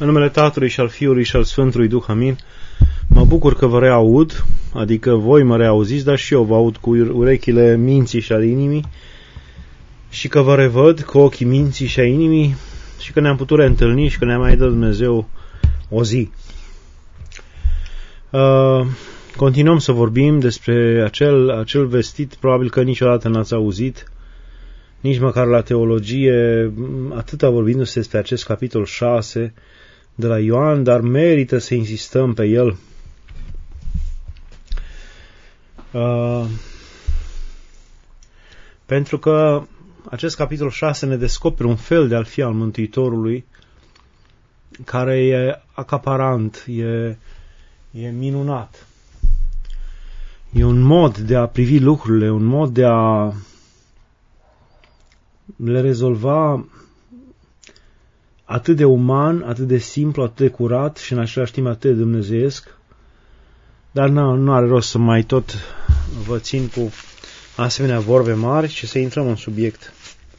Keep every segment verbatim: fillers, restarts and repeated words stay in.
În numele Tatălui și al Fiului și al Sfântului Duh, amin. Mă bucur că vă reaud, adică voi mă reauziți, dar și eu vă aud cu urechile minții și al inimii și că vă revăd cu ochii minții și a inimii și că ne-am putut reîntâlni și că ne-a mai dat Dumnezeu o zi. Uh, continuăm să vorbim despre acel, acel vestit, probabil că niciodată n-ați auzit, nici măcar la teologie, atâta vorbindu-se despre acest capitol șase de la Ioan, dar merită să insistăm pe el. Uh, pentru că acest capitol șase ne descoperă un fel de a fi al Mântuitorului care e acaparant, e, e minunat. E un mod de a privi lucrurile, un mod de a le rezolva atât de uman, atât de simplu, atât de curat și în același timp atât de dumnezeiesc. Dar nu, nu are rost să mai tot vă țin cu asemenea vorbe mari, ci să intrăm în subiect.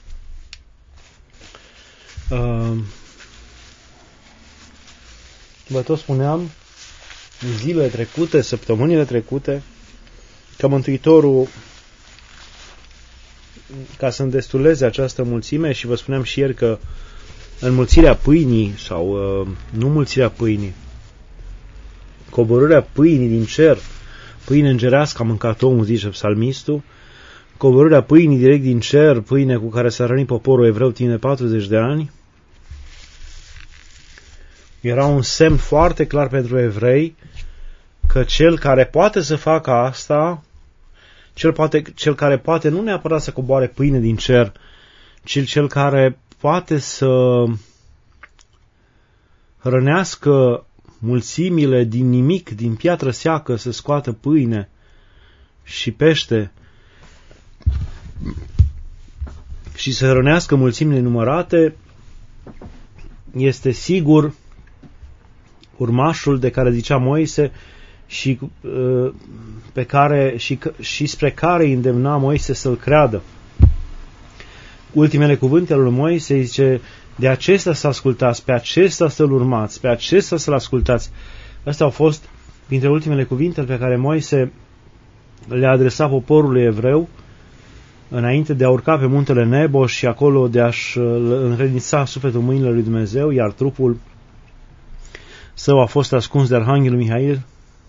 Uh, vă tot spuneam în zilele trecute, săptămânile trecute, că Mântuitorul, ca să îndestuleze această mulțime, și vă spuneam și ieri că înmulțirea pâinii, sau uh, nu mulțirea pâinii, coborârea pâinii din cer, pâine îngerească a mâncat omul, zice psalmistul, coborârea pâinii direct din cer, pâine cu care s-a hrănit poporul evreu timp de patruzeci de ani, era un semn foarte clar pentru evrei că cel care poate să facă asta, cel, poate, cel care poate nu neapărat să coboare pâine din cer, ci cel care poate să hrănească mulțimile din nimic, din piatră seacă, să scoată pâine și pește și să hrănească mulțimile numărate, este sigur urmașul de care zicea Moise și, pe care, și, și spre care îi îndemna Moise să-l creadă. Ultimele cuvinte ale lui Moise zice: de acesta să ascultați, pe acesta să-l urmați, pe acesta să-l ascultați. Astea au fost printre ultimele cuvinte pe care Moise le-a adresat poporului evreu înainte de a urca pe muntele Nebo și acolo de a-și încredința sufletul în mâinile lui Dumnezeu, iar trupul său a fost ascuns de Arhanghelul Mihail.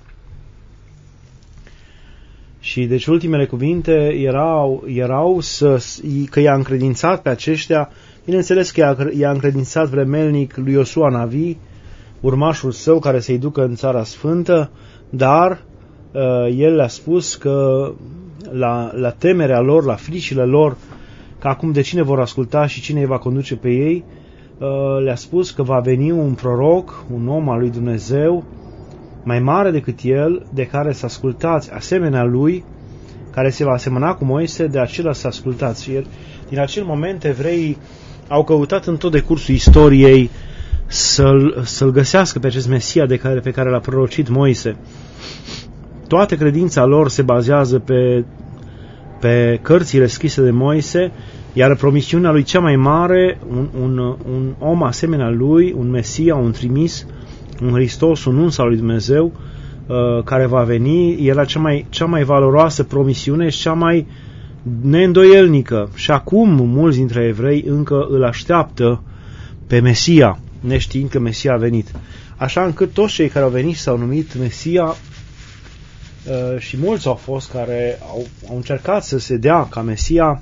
Și deci ultimele cuvinte erau, erau să, că i-a încredințat pe aceștia, bineînțeles că i-a încredințat vremelnic lui Iosua Navi, urmașul său care să-i ducă în Țara Sfântă, dar uh, el le-a spus că la, la temerea lor, la fricile lor, că acum de cine vor asculta și cine îi va conduce pe ei, uh, le-a spus că va veni un proroc, un om al lui Dumnezeu, mai mare decât el, de care să ascultați, asemenea lui, care se va asemăna cu Moise, de acela să ascultați. Și din acel moment evreii au căutat în tot decursul istoriei să-l, să-l găsească pe acest Mesia de care, pe care l-a prorocit Moise. Toată credința lor se bazează pe, pe cărțile scrise de Moise, iar promisiunea lui cea mai mare, un, un, un om asemenea lui, un Mesia, un trimis, un Hristos, un uns al lui Dumnezeu, uh, care va veni, era cea mai, cea mai valoroasă promisiune și cea mai neîndoielnică. Și acum mulți dintre evrei încă îl așteaptă pe Mesia, neștiind că Mesia a venit. Așa încât toți cei care au venit s-au numit Mesia, uh, și mulți au fost care au, au încercat să se dea ca Mesia,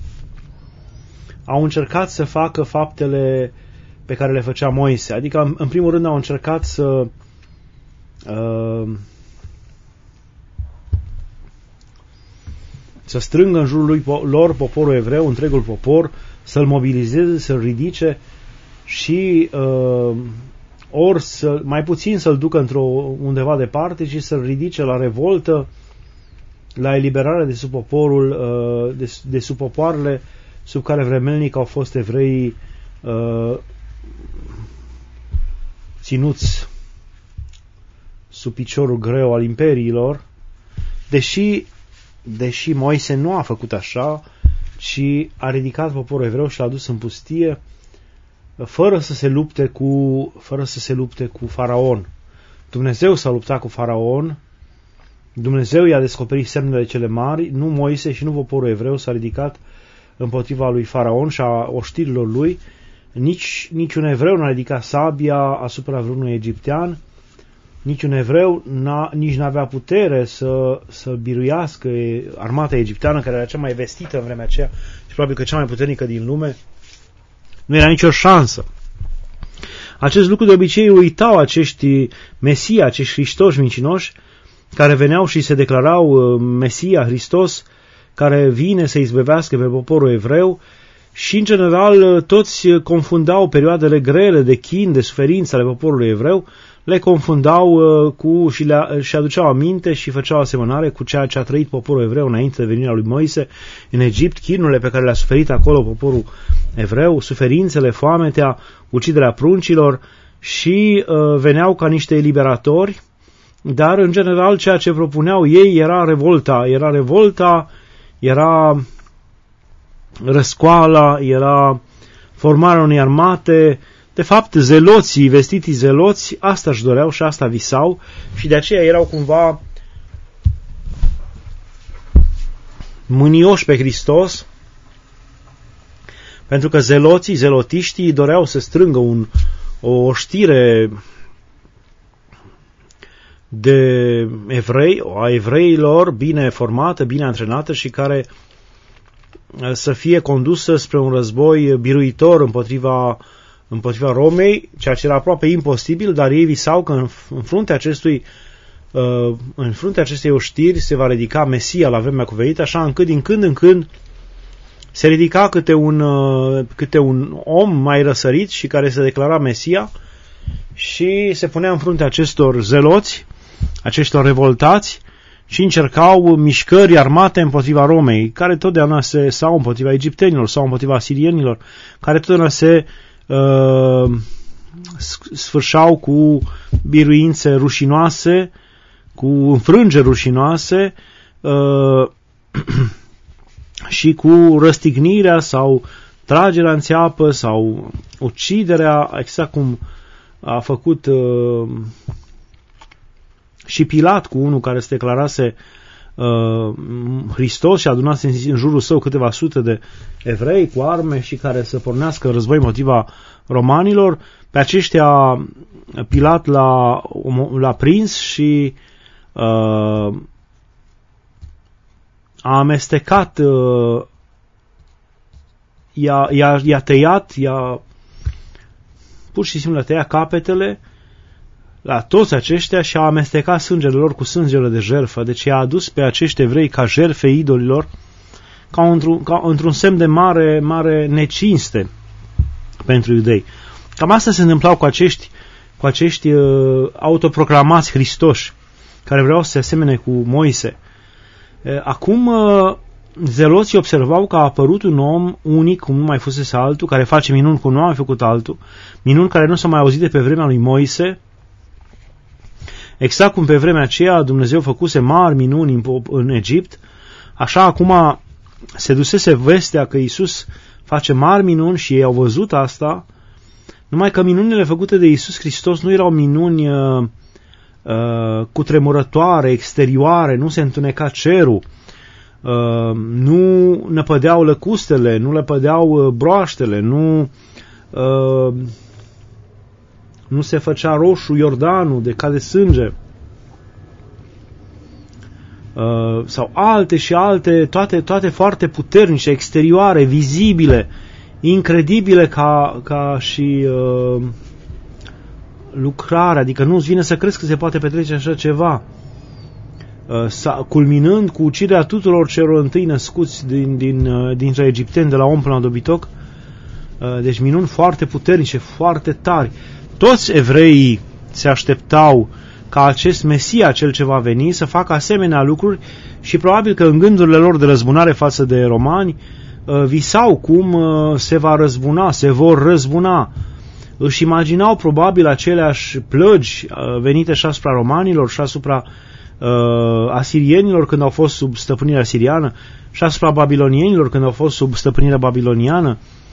au încercat să facă faptele pe care le făcea Moise. Adică, în primul rând, au încercat să uh, să strângă în jurul lui, lor poporul evreu, întregul popor, să-l mobilizeze, să-l ridice și uh, ori să, mai puțin să-l ducă într-o undeva departe, ci să-l ridice la revoltă, la eliberare de sub poporul, uh, de, de sub popoarele sub care vremelnic au fost evreii uh, ținuți sub piciorul greu al imperiilor, deși, deși Moise nu a făcut așa, ci a ridicat poporul evreu și l-a dus în pustie, fără să se lupte cu, fără să se lupte cu Faraon. Dumnezeu s-a luptat cu Faraon, Dumnezeu i-a descoperit semnele cele mari, nu Moise și nu poporul evreu s-a ridicat împotriva lui Faraon și a oștirilor lui, nici niciun evreu n-a ridicat sabia asupra vreunui egiptean, niciun evreu n-a, nici n-avea putere să, să biruiască armata egipteană, care era cea mai vestită în vremea aceea și probabil că cea mai puternică din lume. Nu era nicio șansă. Acest lucru de obicei uitau acești Mesia, acești Hristoși mincinoși, care veneau și se declarau Mesia, Hristos, care vine să izbăvească pe poporul evreu și, în general, toți confundau perioadele grele de chin, de suferință ale poporului evreu, le confundau cu și, le, și aduceau aminte și făceau asemănare cu ceea ce a trăit poporul evreu înainte de venirea lui Moise în Egipt, chinurile pe care le-a suferit acolo poporul evreu, suferințele, foametea, uciderea pruncilor și uh, veneau ca niște eliberatori, dar în general ceea ce propuneau ei era revolta, era revolta, era răscoala, era formarea unei armate. De fapt, zeloții, vestitii zeloți, asta își doreau și asta visau și de aceea erau cumva mânioși pe Hristos, pentru că zeloții, zelotiștii doreau să strângă un, o știre de evrei, a evreilor bine formată, bine antrenată și care să fie condusă spre un război biruitor împotriva împotriva Romei, ceea ce era aproape imposibil, dar ei visau că în, în fruntea acestui uh, în fruntea acestei oștiri se va ridica Mesia la vremea cuvenită, așa încât din când în când se ridica câte un, uh, câte un om mai răsărit și care se declara Mesia și se punea în fruntea acestor zeloți, aceștor revoltați și încercau mișcări armate împotriva Romei, care totdeauna se, sau împotriva egiptenilor, sau împotriva sirienilor, care totdeauna se Uh, sfârșau cu biruințe rușinoase, cu înfrângeri rușinoase uh, și cu răstignirea sau tragerea în țeapă sau uciderea, exact cum a făcut uh, și Pilat cu unul care se declarase uh, Hristos și adunase în, în jurul său câteva sute de evrei cu arme și care să pornească război împotriva romanilor. Pe aceștia Pilat l-a, l-a prins și uh, a amestecat, uh, i-a, i-a, i-a tăiat, i-a pur și simplu le-a tăiat capetele la toți aceștia și a amestecat sângele lor cu sângele de jertfă. Deci i-a adus pe acești evrei ca jertfe idolilor, ca într-un, ca într-un semn de mare, mare necinste pentru iudei. Cam asta se întâmplau cu acești, cu acești uh, autoproclamați Hristoși, care vreau să se asemene cu Moise. Uh, acum, uh, zeloții observau că a apărut un om unic, cum nu mai fusese altul, care face minuni cum nu a făcut altul, minuni care nu s-au mai auzit de pe vremea lui Moise, exact cum pe vremea aceea Dumnezeu făcuse mari minuni în, în Egipt, așa acum se dusese vestea că Iisus face mari minuni și ei au văzut asta, numai că minunile făcute de Iisus Hristos nu erau minuni uh, uh, cutremurătoare, exterioare, nu se întuneca cerul, uh, nu năpădeau lăcustele, nu năpădeau uh, broaștele, nu, uh, nu se făcea roșu Iordanul de cade sânge, Uh, sau alte și alte, toate, toate foarte puternice, exterioare, vizibile, incredibile ca, ca și uh, lucrare, adică nu-ți vine să crezi că se poate petrece așa ceva, uh, culminând cu uciderea tuturor celor întâi născuți din, din, uh, dintre egipteni, de la om până la dobitoc, uh, deci minuni foarte puternice, foarte tari. Toți evreii se așteptau ca acest Mesia, cel ce va veni, să facă asemenea lucruri și probabil că în gândurile lor de răzbunare față de romani visau cum se va răzbuna, se vor răzbuna. Își imaginau probabil aceleași plăgi venite și asupra romanilor și asupra uh, asirienilor când au fost sub stăpânirea siriană și asupra babilonienilor când au fost sub stăpânirea babiloniană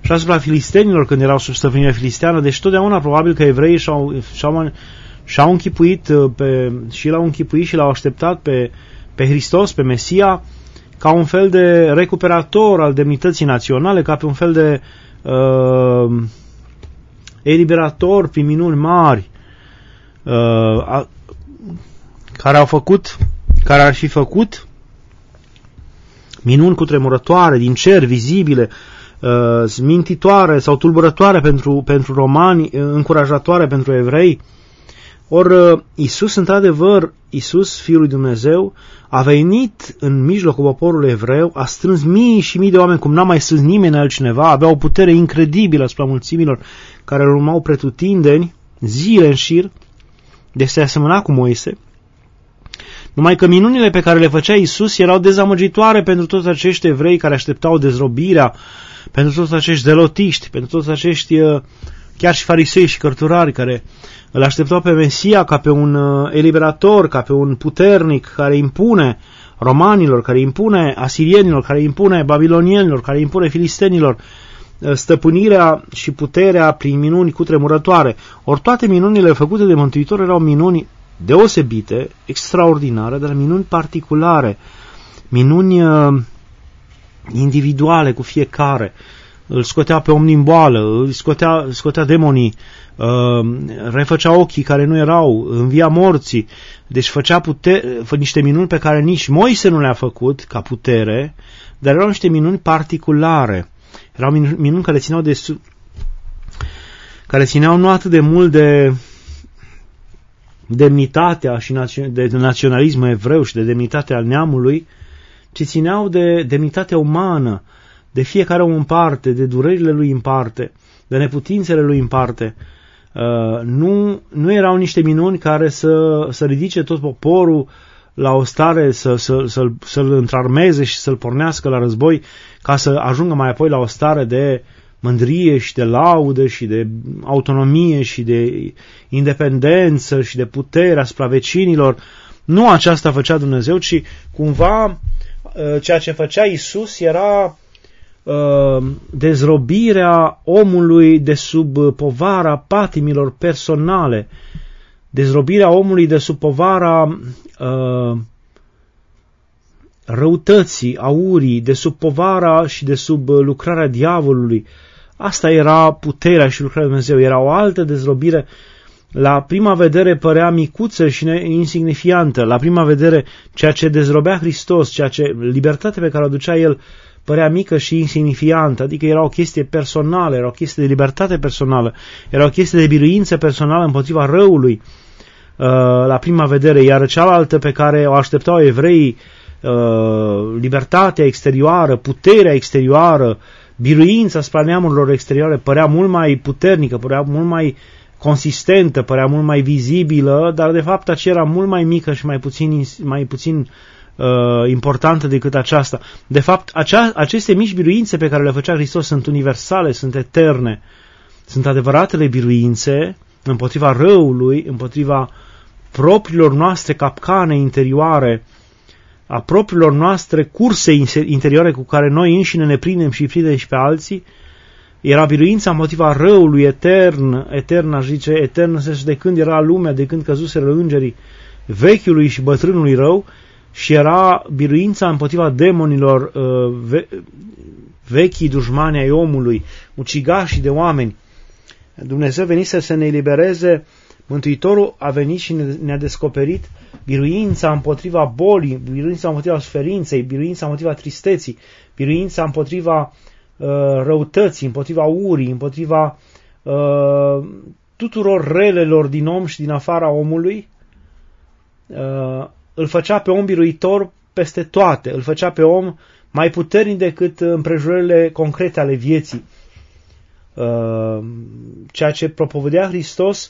și asupra filistenilor când erau sub stăpânirea filisteană. Deci totdeauna probabil că evreii și-au, și-au, și-au închipuit pe, și l-au închipuit și l-au așteptat pe, pe Hristos, pe Mesia, ca un fel de recuperator al demnității naționale, ca pe un fel de uh, eliberator prin minuni mari, uh, a, care au făcut, care ar fi făcut minuni cutremurătoare din cer, vizibile, uh, smintitoare sau tulburătoare pentru, pentru romani, încurajatoare pentru evrei. Ori Iisus, într-adevăr, Iisus, Fiul lui Dumnezeu, a venit în mijlocul poporului evreu, a strâns mii și mii de oameni, cum n-a mai strâns nimeni altcineva, avea o putere incredibilă asupra mulțimilor care îl urmau pretutindeni, zile în șir, deci se asemăna cu Moise. Numai că minunile pe care le făcea Iisus erau dezamăgitoare pentru toți acești evrei care așteptau dezrobirea, pentru toți acești zelotiști, pentru toți acești chiar și farisei și cărturari care îl așteptau pe Mesia ca pe un eliberator, ca pe un puternic care impune romanilor, care impune asirienilor, care impune babilonienilor, care impune filistenilor stăpânirea și puterea prin minuni cutremurătoare. Ori toate minunile făcute de Mântuitor erau minuni deosebite, extraordinare, dar minuni particulare, minuni uh, individuale cu fiecare. Îl scotea pe om din boală, îl scotea, scotea demonii, uh, refăcea ochii care nu erau, învia morții. Deci făcea putere, fă niște minuni pe care nici Moise nu le-a făcut ca putere, dar erau niște minuni particulare. Erau minuni care țineau de care țineau nu atât de mult de demnitatea și de naționalismul evreu și de demnitatea neamului, ci țineau de demnitatea umană, de fiecare om în parte, de durerile lui în parte, de neputințele lui în parte. Uh, nu, nu erau niște minuni care să, să ridice tot poporul la o stare, să, să, să-l, să-l întrarmeze și să-l pornească la război, ca să ajungă mai apoi la o stare de mândrie și de laudă și de autonomie și de independență și de putere asupra vecinilor. Nu aceasta făcea Dumnezeu, ci cumva ceea ce făcea Iisus era uh, dezrobirea omului de sub povara patimilor personale, dezrobirea omului de sub povara uh, răutății, aurii, de sub povara și de sub lucrarea diavolului. Asta era puterea și lucrarea lui Dumnezeu. Era o altă dezrobire. La prima vedere părea micuță și insignifiantă. La prima vedere, ceea ce dezrobea Hristos, ceea ce libertatea pe care o aducea El, părea mică și insignifiantă. Adică era o chestie personală, era o chestie de libertate personală, era o chestie de biruință personală împotriva răului, la prima vedere. Iar cealaltă pe care o așteptau evreii, libertatea exterioară, puterea exterioară, biruința asupra neamurilor exterioare, părea mult mai puternică, părea mult mai consistentă, părea mult mai vizibilă, dar de fapt aceea era mult mai mică și mai puțin, mai puțin uh, importantă decât aceasta. De fapt, acea, aceste mici biruințe pe care le făcea Hristos sunt universale, sunt eterne, sunt adevăratele biruințe împotriva răului, împotriva propriilor noastre capcane interioare, a propriilor noastre curse interioare cu care noi înșine ne prindem și prindem și pe alții. Era biruința împotriva răului etern, etern aș zice, etern de când era lumea, de când căzuseră îngerii vechiului și bătrânului rău, și era biruința împotriva demonilor, ve- vechii dușmani ai omului, ucigașii de oameni. Dumnezeu venise să ne elibereze. Mântuitorul a venit și ne-a descoperit biruința împotriva bolii, biruința împotriva suferinței, biruința împotriva tristeții, biruința împotriva uh, răutății, împotriva urii, împotriva uh, tuturor relelor din om și din afara omului. Uh, îl făcea pe om biruitor peste toate, îl făcea pe om mai puternic decât împrejurările concrete ale vieții. Uh, ceea ce propovădea Hristos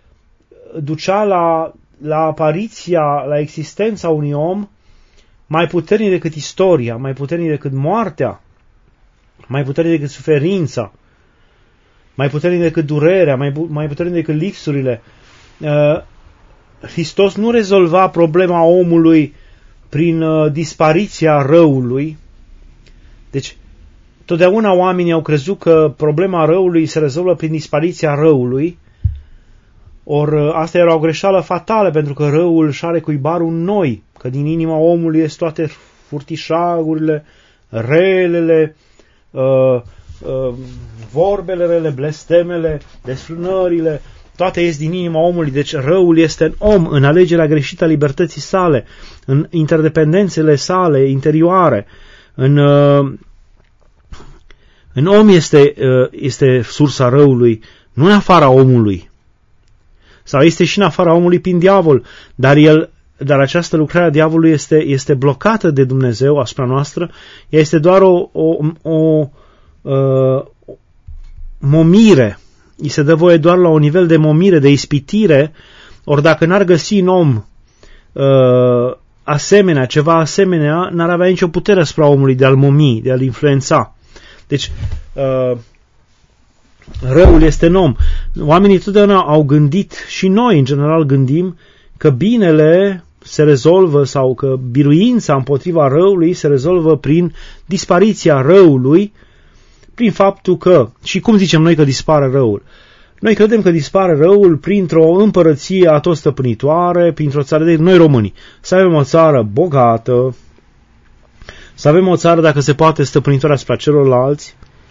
ducea la, la apariția, la existența unui om mai puternic decât istoria, mai puternic decât moartea, mai puternic decât suferința, mai puternic decât durerea, mai, mai puternic decât lipsurile. Uh, Hristos nu rezolva problema omului prin uh, dispariția răului. Deci, Totdeauna oamenii au crezut că problema răului se rezolvă prin dispariția răului, ori asta era o greșeală fatală, pentru că răul își are cuibarul în noi, că din inima omului ies toate furtișagurile, relele, uh, uh, vorbele rele, blestemele, desfrânările, toate ies din inima omului. Deci răul este în om, în alegerea greșită a libertății sale, în interdependențele sale interioare, în, uh, în om este, uh, este sursa răului, nu în afara omului. Sau este și în afara omului prin diavol, dar el Dar această lucrare a diavolului este, este blocată de Dumnezeu asupra noastră. Ea este doar o, o, o, o momire. Îi se dă voie doar la un nivel de momire, de ispitire. Ori dacă n-ar găsi în om uh, asemenea, ceva asemenea, n-ar avea nicio putere asupra omului de a-l momi, de a-l influența. Deci, uh, răul este în om. Oamenii totdeauna au gândit, și noi în general gândim, că binele se rezolvă sau că biruința împotriva răului se rezolvă prin dispariția răului, prin faptul că, și cum zicem noi că dispare răul? Noi credem că dispare răul printr-o împărăție atotstăpânitoare, printr-o țară de noi români. Să avem o țară bogată, să avem o țară, dacă se poate, stăpânitoare asupra celorlalți,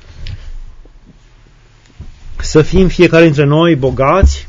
să fim fiecare dintre noi bogați,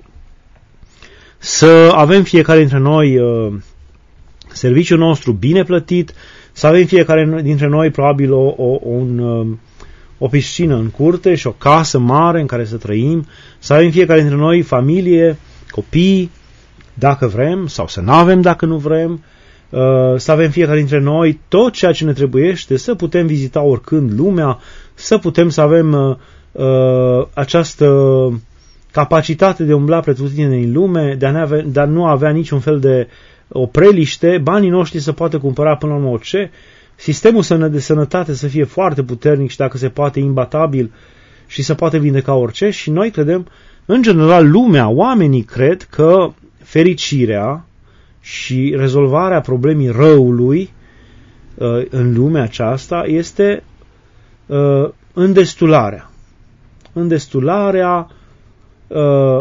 să avem fiecare dintre noi uh, serviciul nostru bine plătit, să avem fiecare dintre noi probabil o, o, un, uh, o piscină în curte și o casă mare în care să trăim, să avem fiecare dintre noi familie, copii, dacă vrem, sau să nu avem dacă nu vrem, uh, să avem fiecare dintre noi tot ceea ce ne trebuiește, să putem vizita oricând lumea, să putem să avem uh, uh, această capacitate de umbla pretutindeni în lume, de a, ne avea, de a nu avea niciun fel de opreliște, banii noștri să poată cumpăra până la urmă orice, sistemul de sănătate să fie foarte puternic și dacă se poate imbatabil și să poate vindeca orice. Și noi credem, în general lumea, oamenii cred că fericirea și rezolvarea problemei răului uh, în lumea aceasta este uh, îndestularea. Îndestularea Uh,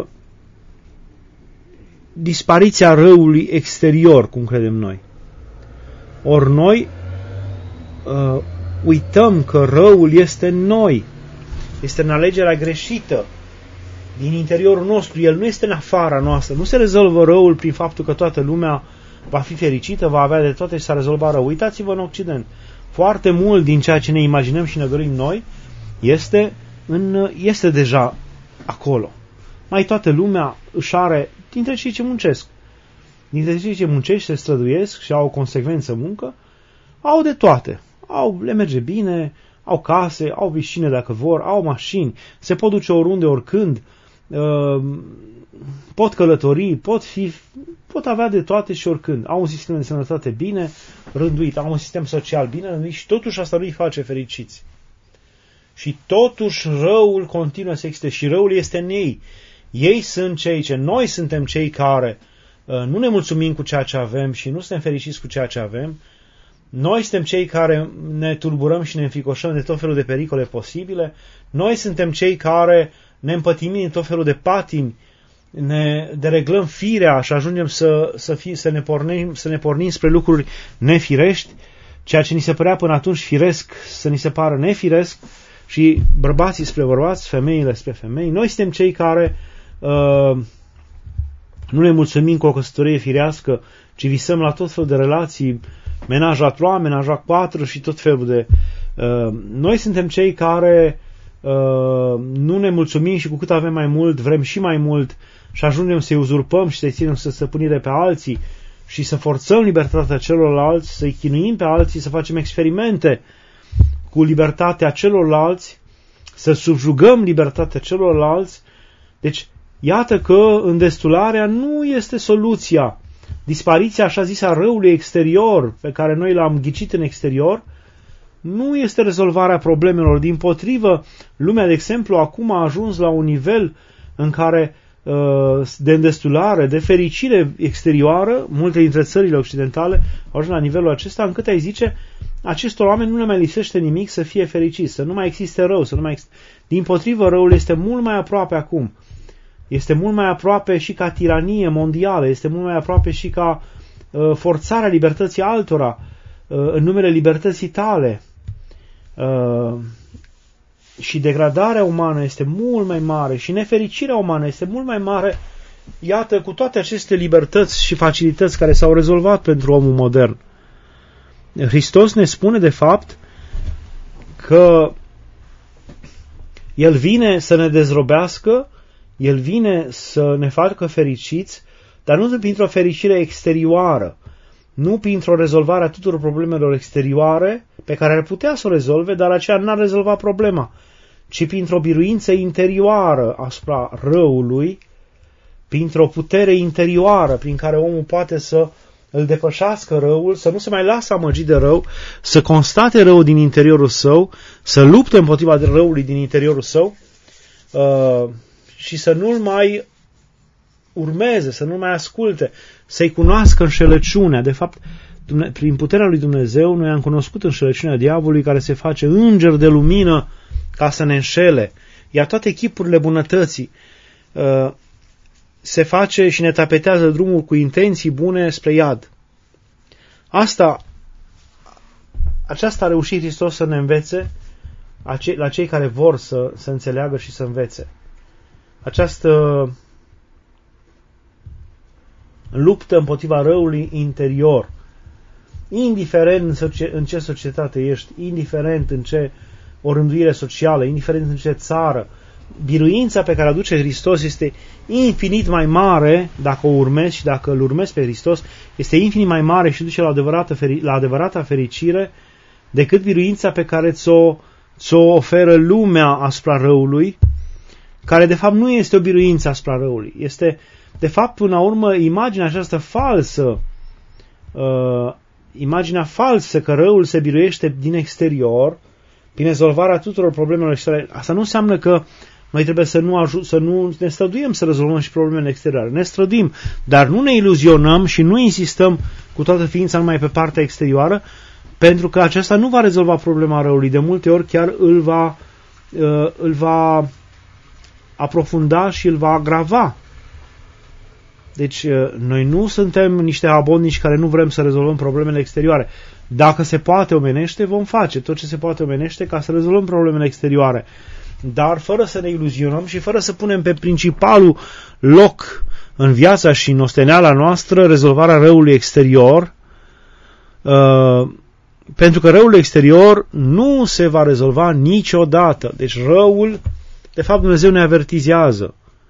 dispariția răului exterior, cum credem noi. Ori noi uh, uităm că răul este în noi, este în alegerea greșită din interiorul nostru, el nu este în afara noastră. Nu se rezolvă răul prin faptul că toată lumea va fi fericită, va avea de toate și s-a rezolvat rău. Uitați-vă în Occident, foarte mult din ceea ce ne imaginăm și ne dorim noi este, în, este deja acolo. Mai toată lumea își are, dintre cei ce muncesc, dintre cei ce muncesc și se străduiesc și au o consecvență muncă, au de toate. Au, le merge bine, au case, au piscine dacă vor, au mașini, se pot duce oriunde, oricând, pot călători, pot fi, pot avea de toate și oricând. Au un sistem de sănătate bine rânduit, au un sistem social bine rânduit și totuși asta nu îi face fericiți. Și totuși răul continuă să existe și răul este în ei. Ei sunt cei ce, noi suntem cei care uh, nu ne mulțumim cu ceea ce avem și nu suntem fericiți cu ceea ce avem. Noi suntem cei care ne tulburăm și ne înfricoșăm de tot felul de pericole posibile. Noi suntem cei care ne împătimim în tot felul de patimi, ne dereglăm firea și ajungem să, să, fi, să, ne pornim, să ne pornim spre lucruri nefirești, ceea ce ni se părea până atunci firesc să ni se pară nefiresc, și bărbații spre bărbați, femeile spre femei. Noi suntem cei care uh, nu ne mulțumim cu o căsătorie firească, ci visăm la tot felul de relații, menaj a trois, menaj a quatre și tot felul de... Uh, noi suntem cei care uh, nu ne mulțumim și cu cât avem mai mult, vrem și mai mult și ajungem să-i uzurpăm și să-i ținem să stăpânire pe alții și să forțăm libertatea celorlalți, să-i chinuim pe alții, să facem experimente cu libertatea celorlalți, să subjugăm libertatea celorlalți. Deci, iată că îndestularea nu este soluția. Dispariția, așa zisă, a răului exterior, pe care noi l-am ghicit în exterior, nu este rezolvarea problemelor. Dimpotrivă, lumea, de exemplu, acum a ajuns la un nivel în care de îndestulare, de fericire exterioară, multe dintre țările occidentale au ajuns la nivelul acesta, încât ai zice, acestor oameni nu le mai lipsește nimic să fie fericiți, să nu mai existe rău, să nu mai existe... Dimpotrivă, răul este mult mai aproape acum. Este mult mai aproape și ca tiranie mondială, este mult mai aproape și ca uh, forțarea libertății altora uh, în numele libertății tale. Uh, și degradarea umană este mult mai mare și nefericirea umană este mult mai mare. Iată, cu toate aceste libertăți și facilități care s-au rezolvat pentru omul modern, Hristos ne spune de fapt că El vine să ne dezrobească, El vine să ne facă fericiți, dar nu printr-o fericire exterioară, nu printr-o rezolvare a tuturor problemelor exterioare pe care ar putea să o rezolve, dar aceea n-ar rezolva problema, ci printr-o biruință interioară asupra răului, printr-o putere interioară prin care omul poate să îl depășească răul, să nu se mai lasă amăgit de rău, să constate răul din interiorul său, să lupte împotriva răului din interiorul său uh, și să nu-l mai urmeze, să nu mai asculte, să-i cunoască înșelăciunea. De fapt, prin puterea lui Dumnezeu, noi am cunoscut înșelăciunea diavolului, care se face înger de lumină ca să ne înșele. Iar toate chipurile bunătății uh, se face și ne tapetează drumul cu intenții bune spre iad. Asta, aceasta a reușit Hristos să ne învețe la cei care vor să, să înțeleagă și să învețe. Această luptă împotriva răului interior, indiferent în ce societate ești, indiferent în ce o rânduire socială, indiferent în ce țară, biruința pe care o aduce Hristos este infinit mai mare, dacă o urmezi și dacă îl urmezi pe Hristos, este infinit mai mare și duce la adevărata, la adevărata fericire decât biruința pe care ți-o, ți-o oferă lumea asupra răului, care de fapt nu este o biruință asupra răului. Este de fapt până la urmă imaginea aceasta falsă, uh, imaginea falsă că răul se biruiește din exterior, prin rezolvarea tuturor problemelor exterioare. Asta nu înseamnă că noi trebuie să nu, ajut, să nu ne străduim să rezolvăm și problemele exterioare. Ne străduim, dar nu ne iluzionăm și nu insistăm cu toată ființa numai pe partea exterioară, pentru că aceasta nu va rezolva problema răului. De multe ori chiar îl va, uh, îl va aprofunda și îl va agrava. Deci uh, noi nu suntem niște abonnici care nu vrem să rezolvăm problemele exterioare. Dacă se poate omenește, vom face tot ce se poate omenește ca să rezolvăm problemele exterioare. Dar fără să ne iluzionăm și fără să punem pe principalul loc în viața și în osteneala noastră rezolvarea răului exterior, uh, pentru că răul exterior nu se va rezolva niciodată. Deci răul, de fapt Dumnezeu ne avertizează.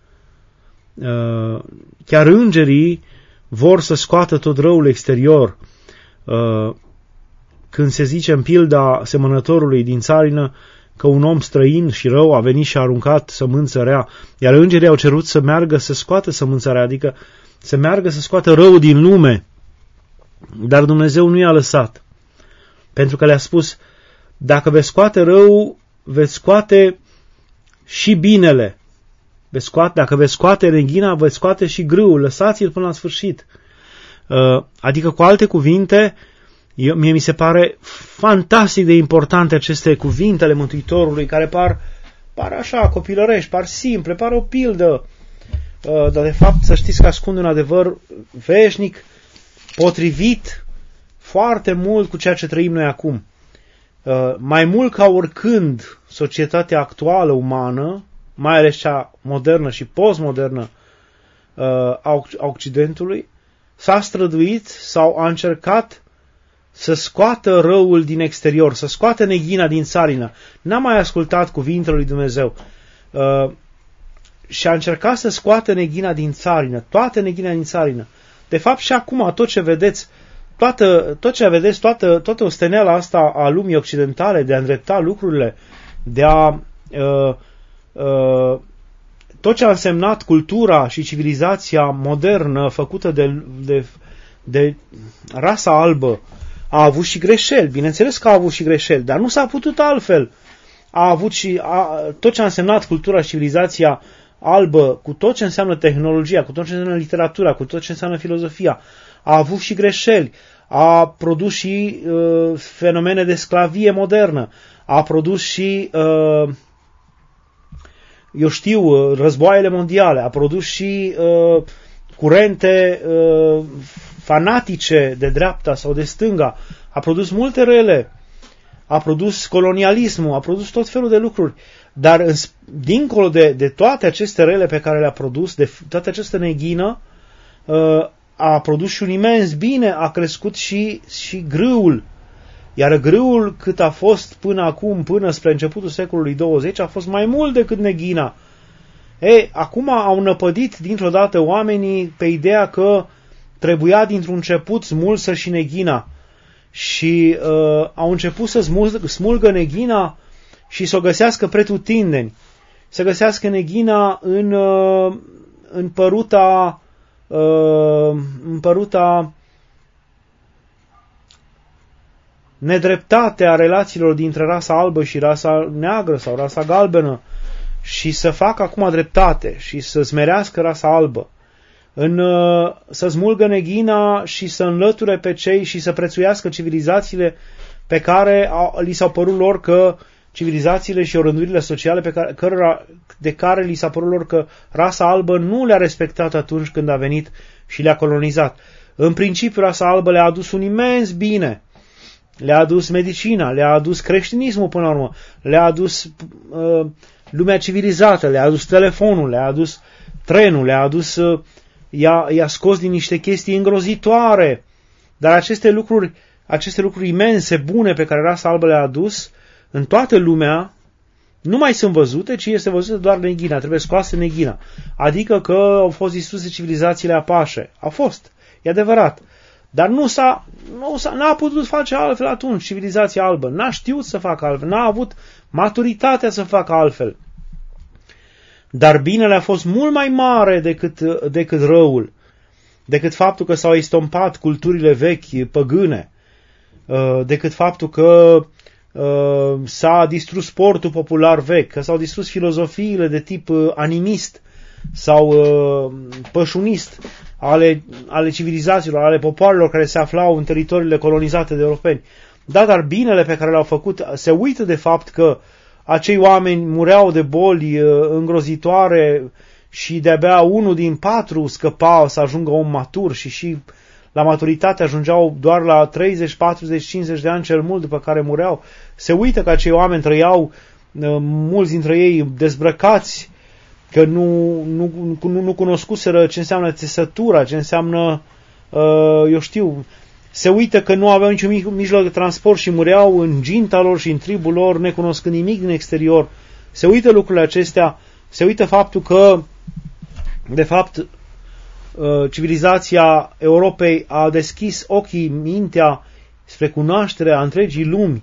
Uh, chiar îngerii vor să scoată tot răul exterior. Uh, când se zice în pilda semănătorului din țarină că un om străin și rău a venit și a aruncat sămânță rea, iar îngerii au cerut să meargă să scoată sămânța rea, adică să meargă să scoată răul din lume, dar Dumnezeu nu i-a lăsat, pentru că le-a spus, dacă veți scoate răul, veți scoate și binele, veți scoate, dacă veți scoate reghina, veți scoate și grâul, lăsați-l până la sfârșit. Adică, cu alte cuvinte, Eu, mie mi se pare fantastic de importante aceste cuvinte ale Mântuitorului, care par, par așa copilărești, par simple, par o pildă, uh, dar de fapt să știți că ascunde un adevăr veșnic, potrivit foarte mult cu ceea ce trăim noi acum. Uh, mai mult ca oricând, societatea actuală umană, mai ales cea modernă și postmodernă uh, a Occidentului, s-a străduit sau a încercat să scoată răul din exterior, să scoată neghina din țarină. N-a mai ascultat cuvintele lui Dumnezeu. Uh, și a încercat să scoată neghina din țarină, toată neghina din țarină. De fapt, și acum, tot ce vedeți, toată, tot ce vedeți, toată, toată osteneala asta a lumii occidentale, de a îndrepta lucrurile, de a... Uh, uh, tot ce a însemnat cultura și civilizația modernă făcută de, de, de rasa albă, a avut și greșeli, bineînțeles că a avut și greșeli, dar nu s-a putut altfel. A avut și a, tot ce a însemnat cultura și civilizația albă, cu tot ce înseamnă tehnologia, cu tot ce înseamnă literatura, cu tot ce înseamnă filozofia, a avut și greșeli, a produs și uh, fenomene de sclavie modernă, a produs și, uh, eu știu, războaiele mondiale, a produs și uh, curente uh, fanatice de dreapta sau de stânga, a produs multe rele, a produs colonialismul, a produs tot felul de lucruri, dar în, dincolo de, de toate aceste rele pe care le-a produs, de toată această neghină, uh, a produs și un imens bine, a crescut și, și grâul. Iar grâul, cât a fost până acum, până spre începutul secolului douăzeci, a fost mai mult decât neghina. Ei, acum au năpădit dintr-o dată oamenii pe ideea că trebuia dintr-un început smulsă și neghina. Și uh, au început să smulgă, smulgă neghina și să o găsească pretutindeni. Să găsească neghina în, uh, în păruta Uh, împăruta nedreptate a relațiilor dintre rasa albă și rasa neagră sau rasa galbenă și să facă acum dreptate și să smerească rasa albă, în, uh, să smulgă neghina și să înlăture pe cei și să prețuiască civilizațiile pe care au, li s-au părut lor că civilizațiile și rândurile sociale pe care, cărora, de care li s-a părut lor că rasa albă nu le-a respectat atunci când a venit și le-a colonizat. În principiu, rasa albă le-a adus un imens bine. Le-a adus medicina, le-a adus creștinismul până la urmă, le-a adus uh, lumea civilizată, le-a adus telefonul, le-a adus trenul, le-a adus, uh, i-a, i-a scos din niște chestii îngrozitoare. Dar aceste lucruri, aceste lucruri imense, bune pe care rasa albă le-a adus, în toată lumea, nu mai sunt văzute, ci este văzută doar neghina, trebuie scoasă neghina. Adică că au fost distruse civilizațiile apașe. A fost, e adevărat. Dar nu s-a, nu s-a, n-a putut face altfel atunci civilizația albă. N-a știut să facă altfel, n-a avut maturitatea să facă altfel. Dar binele a fost mult mai mare decât, decât răul, decât faptul că s-au estompat culturile vechi, păgâne, decât faptul că Uh, s-a distrus sportul popular vechi, că s-au distrus filozofiile de tip uh, animist sau uh, pășunist ale, ale civilizațiilor, ale popoarelor care se aflau în teritoriile colonizate de europeni. Da, dar binele pe care l-au făcut se uită de fapt că acei oameni mureau de boli uh, îngrozitoare și de-abia unul din patru scăpau să ajungă om matur și și la maturitate ajungeau doar la treizeci, patruzeci, cincizeci de ani cel mult, după care mureau. Se uită că acei oameni trăiau, mulți dintre ei dezbrăcați, că nu, nu, nu, nu cunoscuseră ce înseamnă țesătura, ce înseamnă, eu știu, se uită că nu aveau niciun mijloc de transport și mureau în ginta lor și în tribul lor, necunoscând nimic din exterior. Se uită lucrurile acestea, se uită faptul că, de fapt, civilizația Europei a deschis ochii, mintea spre cunoașterea întregii lumi,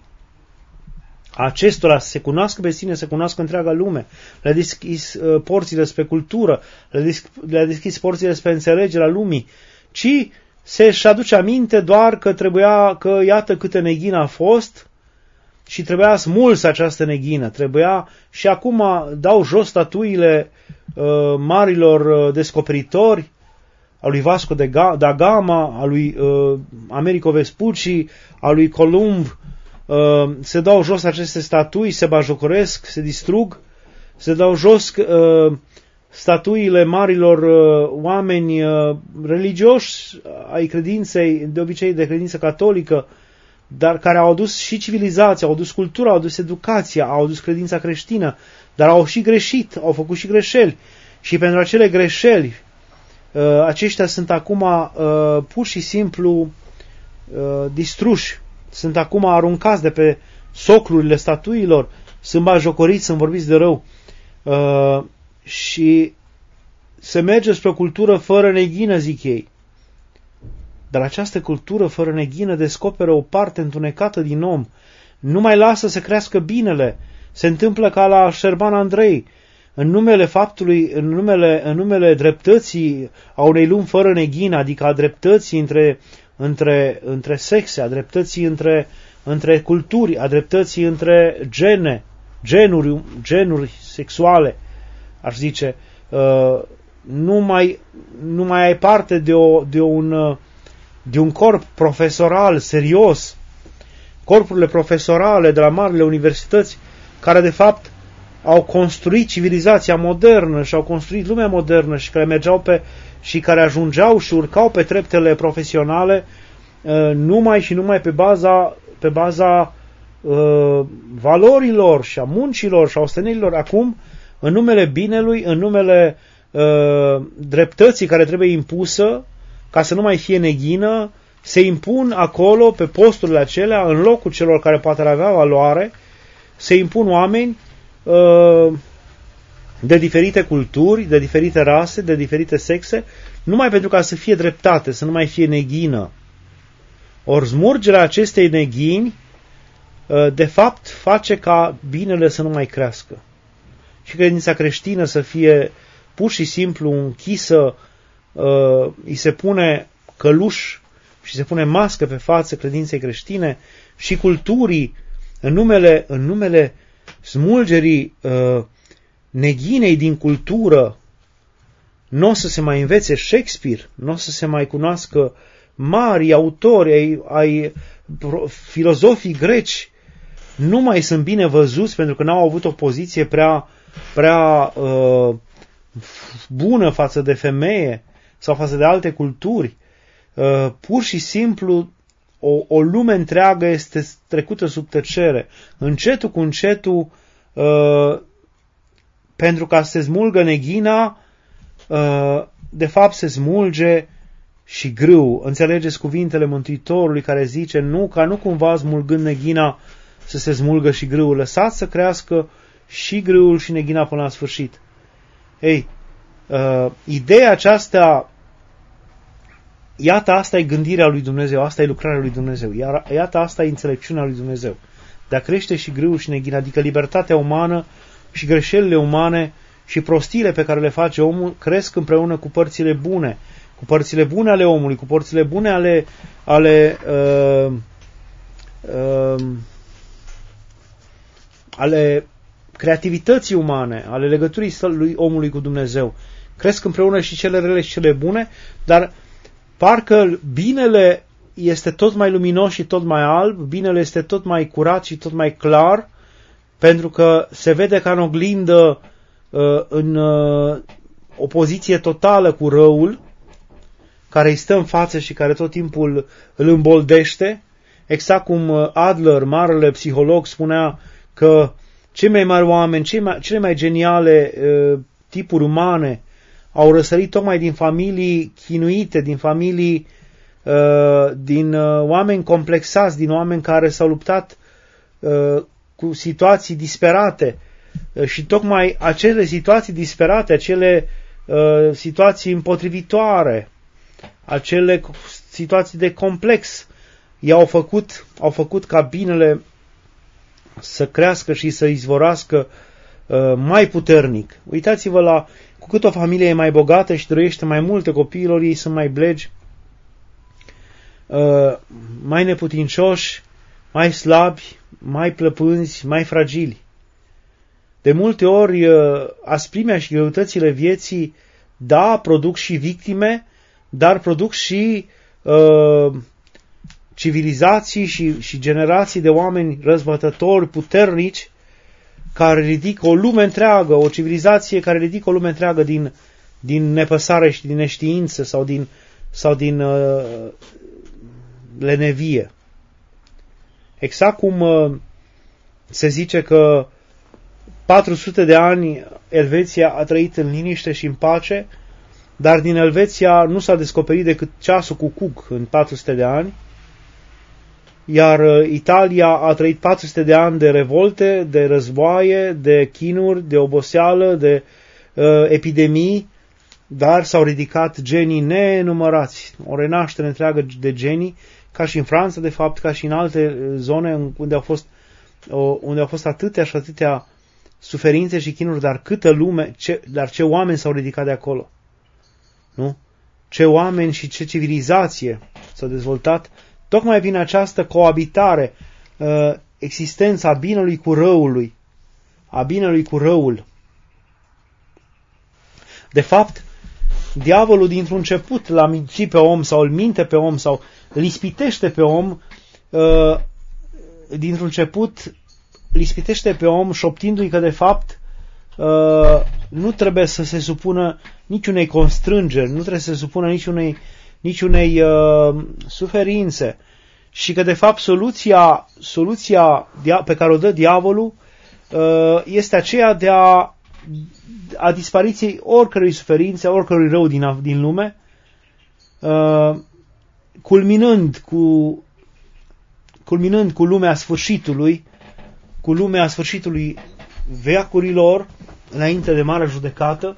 acestora să se cunoască pe sine, să se cunoască întreaga lume. Le-a deschis uh, porțile spre cultură, le-a deschis, le-a deschis porțile spre înțelegerea lumii, ci se-și aduce aminte doar că trebuia, că iată câtă neghină a fost și trebuia smuls această neghină. Trebuia, și acum dau jos statuile uh, marilor uh, descoperitori, a lui Vasco da Gama, a lui uh, Amerigo Vespucci, a lui Columb. Uh, se dau jos aceste statui, se bajocoresc, se distrug, se dau jos uh, statuile marilor uh, oameni uh, religioși ai credinței, de obicei de credință catolică, dar care au adus și civilizația, au adus cultura, au adus educația, au adus credința creștină, dar au și greșit, au făcut și greșeli. Și pentru acele greșeli, uh, aceștia sunt acum uh, pur și simplu uh, distruși. Sunt acum aruncați de pe soclurile statuilor, sunt batjocoriți, sunt vorbiți de rău. Uh, și se merge spre o cultură fără neghină, zic ei. Dar această cultură fără neghină descoperă o parte întunecată din om. Nu mai lasă să crească binele. Se întâmplă ca la Șerban Andrei. În numele faptului, în numele, în numele dreptății a unei lumi fără neghină, adică a dreptății între între, între sexe, a dreptății între, între culturi, a dreptății între gene, genuri, genuri sexuale, aș zice, uh, nu, mai, nu mai ai parte de, o, de, un, de un corp profesoral serios, corpurile profesorale de la marile universități, care de fapt au construit civilizația modernă și au construit lumea modernă și care mergeau pe și care ajungeau și urcau pe treptele profesionale uh, numai și numai pe baza pe baza uh, valorilor și a muncilor și a ostenirilor. Acum, în numele binelui, în numele uh, dreptății care trebuie impusă, ca să nu mai fie neghină, se impun acolo, pe posturile acelea, în locul celor care poate avea valoare, se impun oameni uh, de diferite culturi, de diferite rase, de diferite sexe, numai pentru ca să fie dreptate, să nu mai fie neghină. Ori smurgerea acestei neghini, de fapt, face ca binele să nu mai crească. Și credința creștină să fie pur și simplu închisă, îi se pune căluș și se pune mască pe față credinței creștine și culturii, în numele, în numele smulgerii neghinei din cultură, nu o să se mai învețe Shakespeare, nu o să se mai cunoască mari autori ai, ai filozofii greci, nu mai sunt bine văzuți pentru că n-au avut o poziție prea, prea uh, bună față de femeie sau față de alte culturi. Uh, pur și simplu o, o lume întreagă este trecută sub tăcere. Încetul cu încetul, uh, pentru ca să se smulgă neghina, uh, de fapt se smulge și grâu. Înțelegeți cuvintele Mântuitorului care zice, nu, ca nu cumva smulgând neghina să se smulgă și grâul. Lăsați să crească și grâul și neghina până la sfârșit. Ei, uh, ideea aceasta, iată, asta e gândirea lui Dumnezeu, asta e lucrarea lui Dumnezeu, iar iată, asta e înțelepciunea lui Dumnezeu. De a crește și grâul și neghina, adică libertatea umană și greșelile umane și prostiile pe care le face omul, cresc împreună cu părțile bune, cu părțile bune ale omului, cu părțile bune ale, ale, uh, uh, ale creativității umane, ale legăturii lui omului cu Dumnezeu. Cresc împreună și cele rele și cele bune, dar parcă binele este tot mai luminos și tot mai alb, binele este tot mai curat și tot mai clar, pentru că se vede ca în oglindă uh, în uh, opoziție totală cu răul, care îi stă în față și care tot timpul îl îmboldește, exact cum Adler, marele psiholog, spunea că cei mai mari oameni, cei mai, cele mai geniale uh, tipuri umane au răsărit tocmai din familii chinuite, din familii, uh, din uh, oameni complexați, din oameni care s-au luptat uh, cu situații disperate. Uh, și tocmai acele situații disperate, acele uh, situații împotrivitoare, acele situații de complex, i-au făcut, au făcut ca binele să crească și să izvorască uh, mai puternic. Uitați-vă la, cu cât o familie e mai bogată și trăiește mai multe, copiilor ei sunt mai blegi, uh, mai neputincioși, mai slabi, mai plăpânzi, mai fragili. De multe ori, uh, asprimea și greutățile vieții, da, produc și victime, dar produc și uh, civilizații și, și generații de oameni răzbătători, puternici, care ridică o lume întreagă, o civilizație care ridică o lume întreagă din, din nepăsare și din neștiință sau din, sau din uh, lenevie. Exact cum uh, se zice că patru sute de ani Elveția a trăit în liniște și în pace, dar din Elveția nu s-a descoperit decât ceasul cu Cook în patru sute de ani, iar Italia a trăit patru sute de ani de revolte, de războaie, de chinuri, de oboseală, de uh, epidemii, dar s-au ridicat genii nenumărați, o renaștere întreagă de genii, ca și în Franța, de fapt, ca și în alte zone unde au fost, uh, unde au fost atâtea și atâtea suferințe și chinuri, dar câtă lume, ce, dar ce oameni s-au ridicat de acolo. Nu? Ce oameni și ce civilizație s-a dezvoltat tocmai prin această coabitare, uh, existența binelui cu răului, a binelui cu răul. De fapt, diavolul dintr-un început l-a mințit pe om sau îl minte pe om sau îl ispitește pe om, uh, dintr-un început îl ispitește pe om șoptindu-i că de fapt uh, nu trebuie să se supună niciunei constrângeri, nu trebuie să se supună niciunei, niciunei uh, suferințe și că de fapt soluția, soluția pe care o dă diavolul uh, este aceea de a a dispariției oricărui suferințe, oricărui rău din, din lume, uh, culminând cu culminând cu lumea sfârșitului, cu lumea sfârșitului veacurilor, înainte de marea judecată,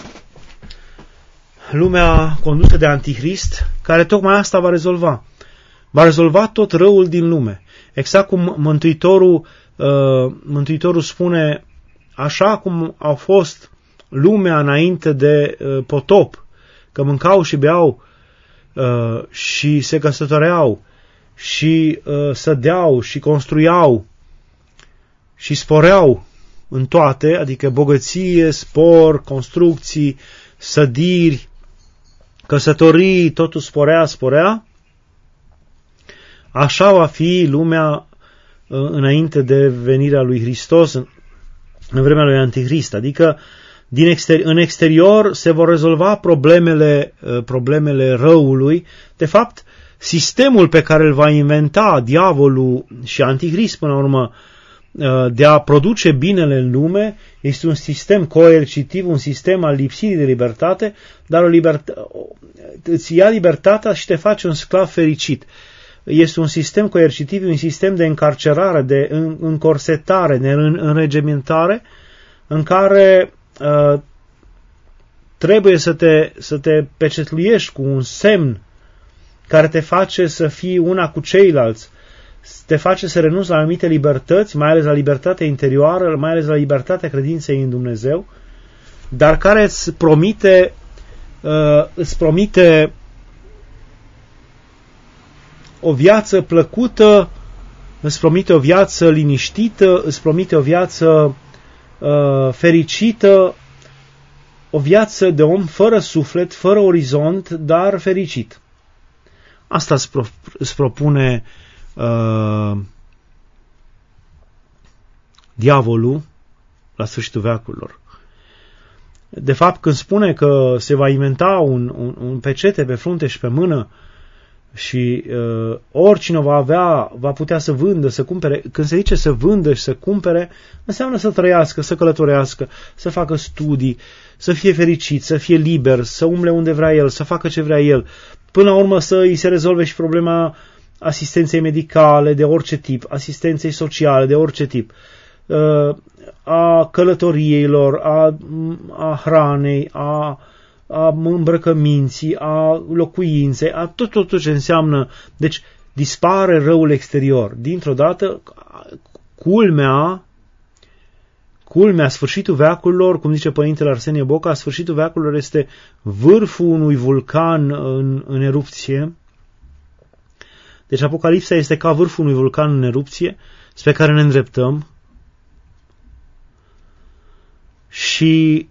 lumea condusă de Antichrist, care tocmai asta va rezolva. Va rezolva tot răul din lume. Exact cum Mântuitorul, uh, Mântuitorul spune, așa cum au fost lumea înainte de uh, potop, că mâncau și beau uh, și se căsătoreau și uh, sădeau și construiau și sporeau în toate, adică bogăție, spor, construcții, sădiri, căsătorii, totul sporea, sporea. Așa va fi lumea uh, înainte de venirea lui Hristos, în, în vremea lui Antichrist, adică din exteri- în exterior se vor rezolva problemele, uh, problemele răului. De fapt, sistemul pe care îl va inventa diavolul și Antichrist până la urmă uh, de a produce binele în lume este un sistem coercitiv, un sistem al lipsirii de libertate, dar o libertate, îți ia libertatea și te face un sclav fericit. Este un sistem coercitiv, un sistem de încarcerare, de încorsetare, de înregimentare, în care uh, trebuie să te, să te pecetluiești cu un semn care te face să fii una cu ceilalți, te face să renunți la anumite libertăți, mai ales la libertatea interioară, mai ales la libertatea credinței în Dumnezeu, dar care îți promite, uh, îți promite o viață plăcută, îți promite o viață liniștită, îți promite o viață uh, fericită, o viață de om fără suflet, fără orizont, dar fericit. Asta îți, pro, îți propune uh, diavolul la sfârșitul veacurilor. De fapt, când spune că se va inventa un, un, un pecete pe frunte și pe mână și uh, oricine va avea, va putea să vândă, să cumpere, când se zice să vândă și să cumpere, înseamnă să trăiască, să călătorească, să facă studii, să fie fericit, să fie liber, să umble unde vrea el, să facă ce vrea el. Până la urmă să îi se rezolve și problema asistenței medicale de orice tip, asistenței sociale de orice tip, a călătoriilor, a, a hranei, a, a îmbrăcăminții, a locuinței, a tot, tot, tot ce înseamnă. Deci dispare răul exterior. Dintr-o dată, culmea, culmea, sfârșitul veacurilor, cum zice Părintele Arsenie Boca, sfârșitul veacurilor este vârful unui vulcan în, în erupție. Deci Apocalipsa este ca vârful unui vulcan în erupție, spre care ne îndreptăm. Și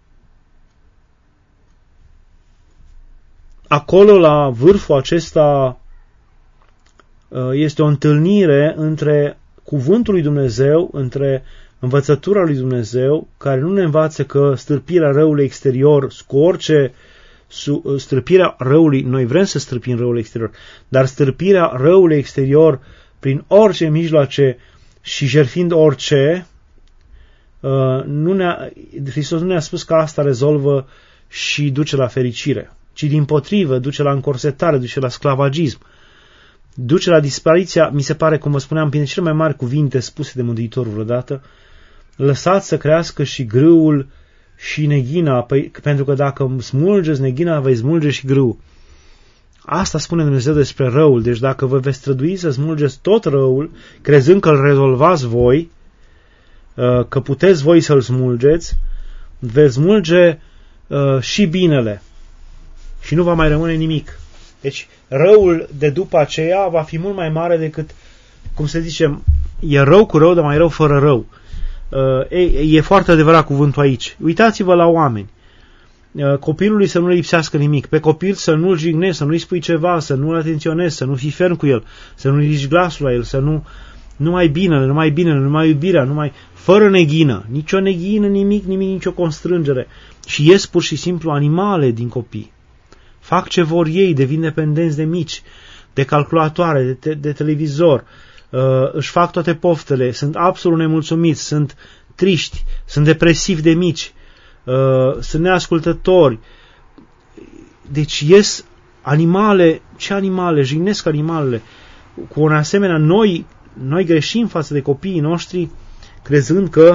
acolo, la vârful acesta, este o întâlnire între cuvântul lui Dumnezeu, între învățătura lui Dumnezeu, care nu ne învață că stârpirea răului exterior, cu orice stârpirea răului, noi vrem să stârpim răul exterior, dar stârpirea răului exterior prin orice mijloace și jertfind orice, nu ne-a, Hristos nu ne-a spus că asta rezolvă și duce la fericire, ci dimpotrivă duce la încorsetare, duce la sclavagism, duce la dispariția, mi se pare, cum vă spuneam, prin cele mai mari cuvinte spuse de Mântuitorul vreodată, lăsați să crească și grâul și neghina, pentru că dacă smulgeți neghina, vei smulge și grâul. Asta spune Dumnezeu despre răul. Deci dacă vă veți strădui să smulgeți tot răul, crezând că îl rezolvați voi, că puteți voi să-l smulgeți, veți smulge și binele și nu va mai rămâne nimic. Deci răul de după aceea va fi mult mai mare decât, cum se zice, e rău cu rău, dar mai rău fără rău. E, e foarte adevărat cuvântul aici. Uitați-vă la oameni. copilului să nu le lipsească nimic, pe copil să nu-l jignești, să nu-i spui ceva, să nu-l atenționezi, să nu fii ferm cu el, să nu ridici glasul la el, să nu, nu mai bine, nu mai bine, nu mai iubirea, nu mai, fără neghină, nicio neghină, nimic, nimic, nicio constrângere. Și ies pur și simplu animale din copii. Fac ce vor ei, devin dependenți de mici, de calculatoare, de, te- de televizor, uh, își fac toate poftele, sunt absolut nemulțumiți, sunt triști, sunt depresivi de mici, uh, sunt neascultători. Deci ies animale, ce animale, jignesc animalele. Cu un asemenea, noi, noi greșim față de copiii noștri, crezând că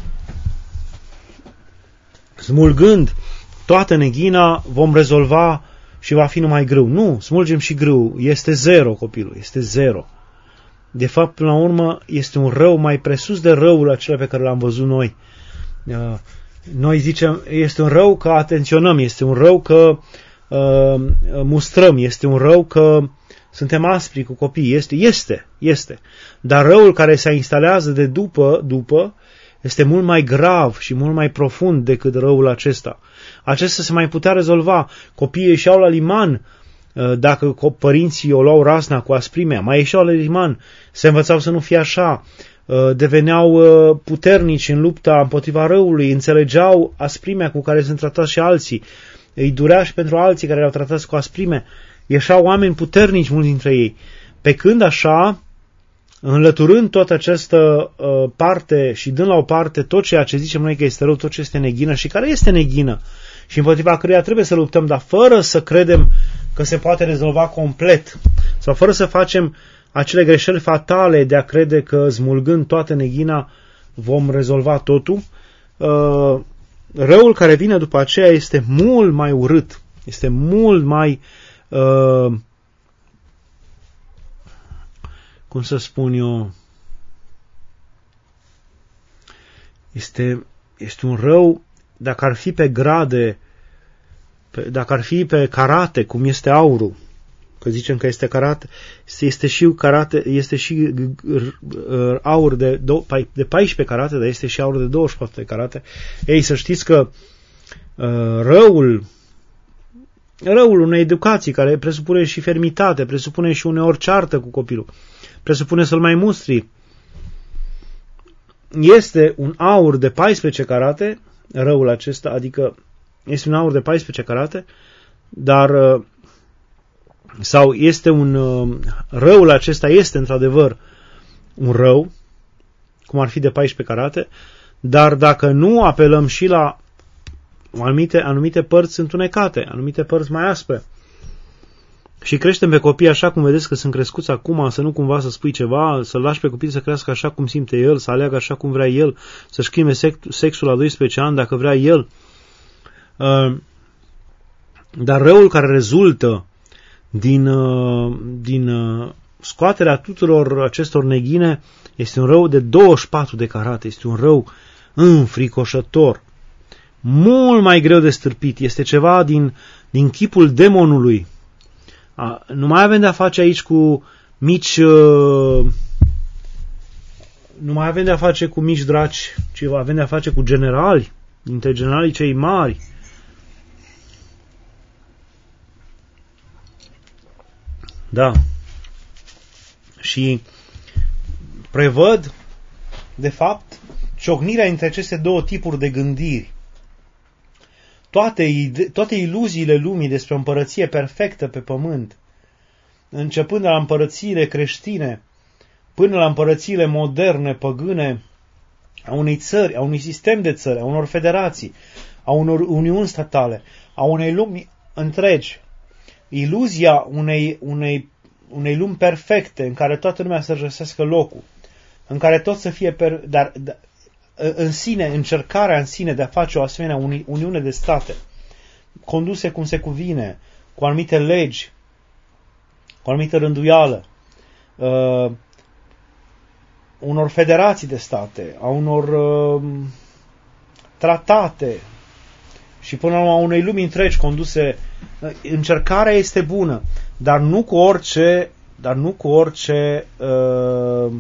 smulgând toată neghina vom rezolva și va fi numai grâu. Nu, smulgem și grâu. Este zero copilul, este zero. De fapt, până la urmă, este un rău mai presus de răul acela pe care l-am văzut noi. Noi zicem, este un rău că atenționăm, este un rău că uh, mustrăm, este un rău că suntem aspri cu copiii. Este, este, este. Dar răul care se instalează de după, după, este mult mai grav și mult mai profund decât răul acesta. Acesta se mai putea rezolva. Copiii ieșeau la liman, dacă părinții o luau razna cu asprimea, mai ieșeau la liman, se învățau să nu fie așa, deveneau puternici în lupta împotriva răului, înțelegeau asprimea cu care sunt tratați și alții, îi durea și pentru alții care le-au tratat cu asprime, ieșeau oameni puternici, mulți dintre ei. Pe când așa, înlăturând toată această uh, parte și dând la o parte tot ceea ce zicem noi că este rău, tot ce este neghină și care este neghină și împotriva căreia trebuie să luptăm, dar fără să credem că se poate rezolva complet sau fără să facem acele greșeli fatale de a crede că smulgând toată neghina vom rezolva totul, uh, răul care vine după aceea este mult mai urât, este mult mai uh, cum să spun eu, este, este un rău, dacă ar fi pe grade, pe, dacă ar fi pe carate, cum este aurul, că zicem că este carate, este și carate, este și aur de, de paisprezece carate, dar este și aur de douăzeci și patru de carate. Ei, să știți că uh, răul răul unei educații, care presupune și fermitate, presupune și uneori ceartă cu copilul, presupune să-l mai mustri, este un aur de paisprezece carate, răul acesta, adică este un aur de paisprezece carate, dar sau este un răul acesta este într-adevăr un rău, cum ar fi de paisprezece carate, dar dacă nu apelăm și la anumite, anumite părți întunecate, anumite părți mai aspre, și creștem pe copii așa cum vedeți că sunt crescuți acum, să nu cumva să spui ceva, să-l lași pe copil să crească așa cum simte el, să aleagă așa cum vrea el, să-și schimbe sexul la doisprezece ani dacă vrea el. Dar răul care rezultă din, din scoaterea tuturor acestor neghine este un rău de douăzeci și patru de carate, este un rău înfricoșător, mult mai greu de stârpit, este ceva din, din chipul demonului. A, nu mai avem de-a face aici cu mici uh, nu mai avem de-a face cu mici draci, ci avem de-a face cu generali, dintre generalii cei mari. Da. Și prevăd, de fapt, ciocnirea între aceste două tipuri de gândiri. Toate, toate iluziile lumii despre o împărăție perfectă pe pământ, începând de la împărățiile creștine până la împărățiile moderne, păgâne, a unei țări, a unui sistem de țări, a unor federații, a unor uniuni statale, a unei lumi întregi, iluzia unei, unei, unei lumi perfecte în care toată lumea să-și găsească locul, în care tot să fie, per, dar, dar în sine, încercarea în sine de a face o asemenea uni, uniune de state, conduse cum se cuvine, cu anumite legi, cu anumită rânduială, uh, unor federații de state, a unor uh, tratate și până la unei lumi întregi conduse, uh, încercarea este bună, dar nu cu orice, dar nu cu orice uh,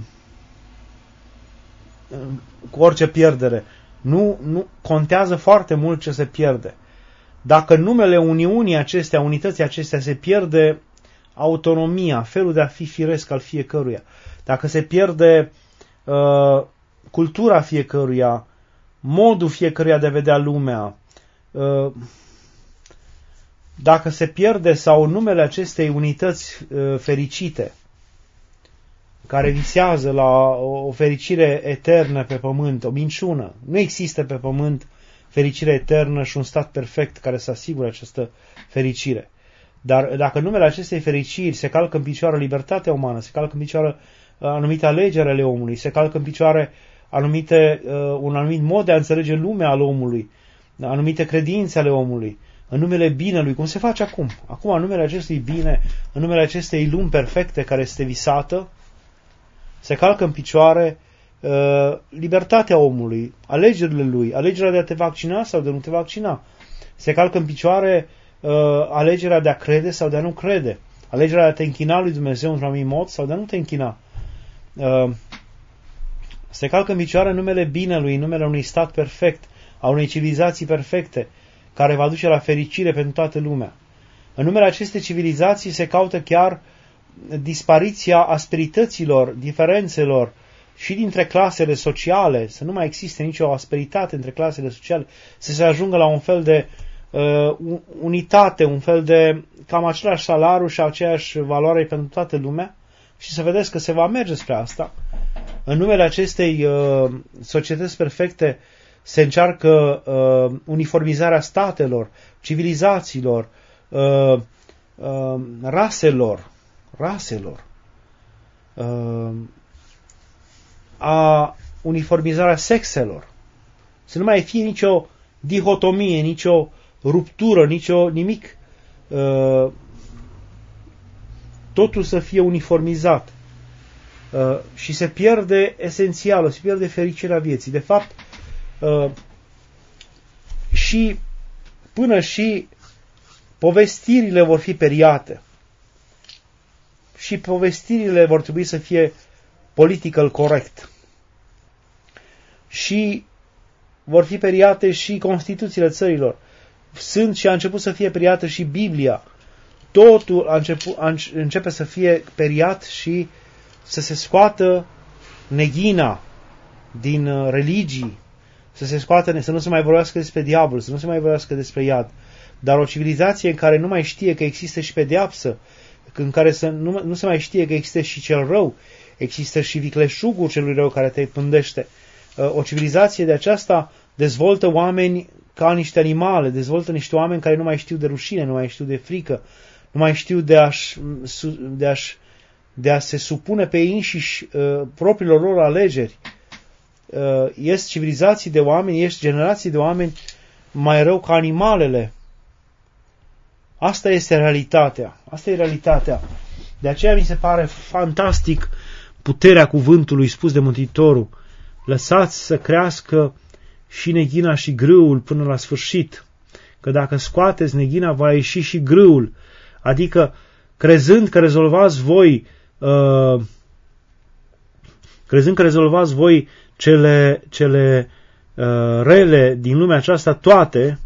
cu orice pierdere. Nu, nu contează foarte mult ce se pierde. Dacă în numele uniunii acestea, unității acestea, se pierde autonomia, felul de a fi firesc al fiecăruia, dacă se pierde uh, cultura fiecăruia, modul fiecăruia de a vedea lumea, uh, dacă se pierde sau în numele acestei unități uh, fericite, care visează la o fericire eternă pe pământ, o minciună. Nu există pe pământ fericire eternă și un stat perfect care să asigure această fericire. Dar dacă în numele acestei fericiri se calcă în picioare libertatea umană, se calcă în picioare anumite alegeri ale omului, se calcă în picioare anumite, un anumit mod de a înțelege lumea al omului, anumite credințe ale omului, în numele binelui, cum se face acum. Acum, în numele acestui bine, în numele acestei lumi perfecte care este visată, se calcă în picioare uh, libertatea omului, alegerile lui, alegerea de a te vaccina sau de a nu te vaccina. Se calcă în picioare uh, alegerea de a crede sau de a nu crede, alegerea de a te închina lui Dumnezeu într-un anumit mod sau de a nu te închina. Uh, se calcă în picioare numele binelui, numele unui stat perfect, a unei civilizații perfecte, care va duce la fericire pentru toată lumea. În numele acestei civilizații se caută chiar dispariția asperităților, diferențelor și dintre clasele sociale, să nu mai existe nicio asperitate între clasele sociale, să se ajungă la un fel de uh, unitate, un fel de cam același salariu și aceeași valoare pentru toată lumea și să vedeți că se va merge spre asta. În numele acestei uh, societăți perfecte se încearcă uh, uniformizarea statelor, civilizațiilor, uh, uh, raselor, raselor, uh, a uniformizarea sexelor, să nu mai fie nicio dihotomie, nicio ruptură, nicio nimic, uh, totul să fie uniformizat uh, și se pierde esențialul, se pierde fericirea vieții. De fapt, uh, și până și povestirile vor fi periate. Și povestirile vor trebui să fie political corect. Și vor fi periate și Constituțiile țărilor. Sunt și a început să fie periată și Biblia. Totul a început, a începe să fie periat și să se scoată neghina din religii, să se scoată, să nu se mai vorbească despre diavol, să nu se mai vorbească despre iad. Dar o civilizație în care nu mai știe că există și pedeapsă, în care să nu, nu se mai știe că există și cel rău, există și vicleșugul celui rău care te pândește. O civilizație de aceasta dezvoltă oameni ca niște animale, dezvoltă niște oameni care nu mai știu de rușine, nu mai știu de frică, nu mai știu de a-și, de a-și, de a se supune pe ei înșiși uh, propriilor lor alegeri. Uh, este civilizații de oameni, este generații de oameni mai rău ca animalele. Asta este realitatea. Asta e realitatea. De aceea mi se pare fantastic puterea cuvântului spus de Mântuitorul. Lăsați să crească și neghina și grâul până la sfârșit. Că dacă scoateți neghina, va ieși și grâul. Adică, crezând că rezolvați voi uh, crezând că rezolvați voi cele, cele uh, rele din lumea aceasta toate,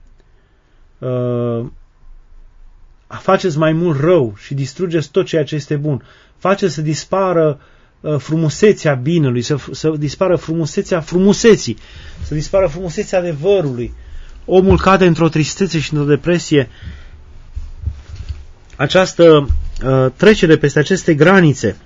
uh, faceți mai mult rău și distrugeți tot ceea ce este bun. Faceți să dispară uh, frumusețea binelui, să, să dispară frumusețea frumuseții, să dispară frumusețea adevărului. Omul cade într-o tristețe și într-o depresie. Această uh, trecere peste aceste granițe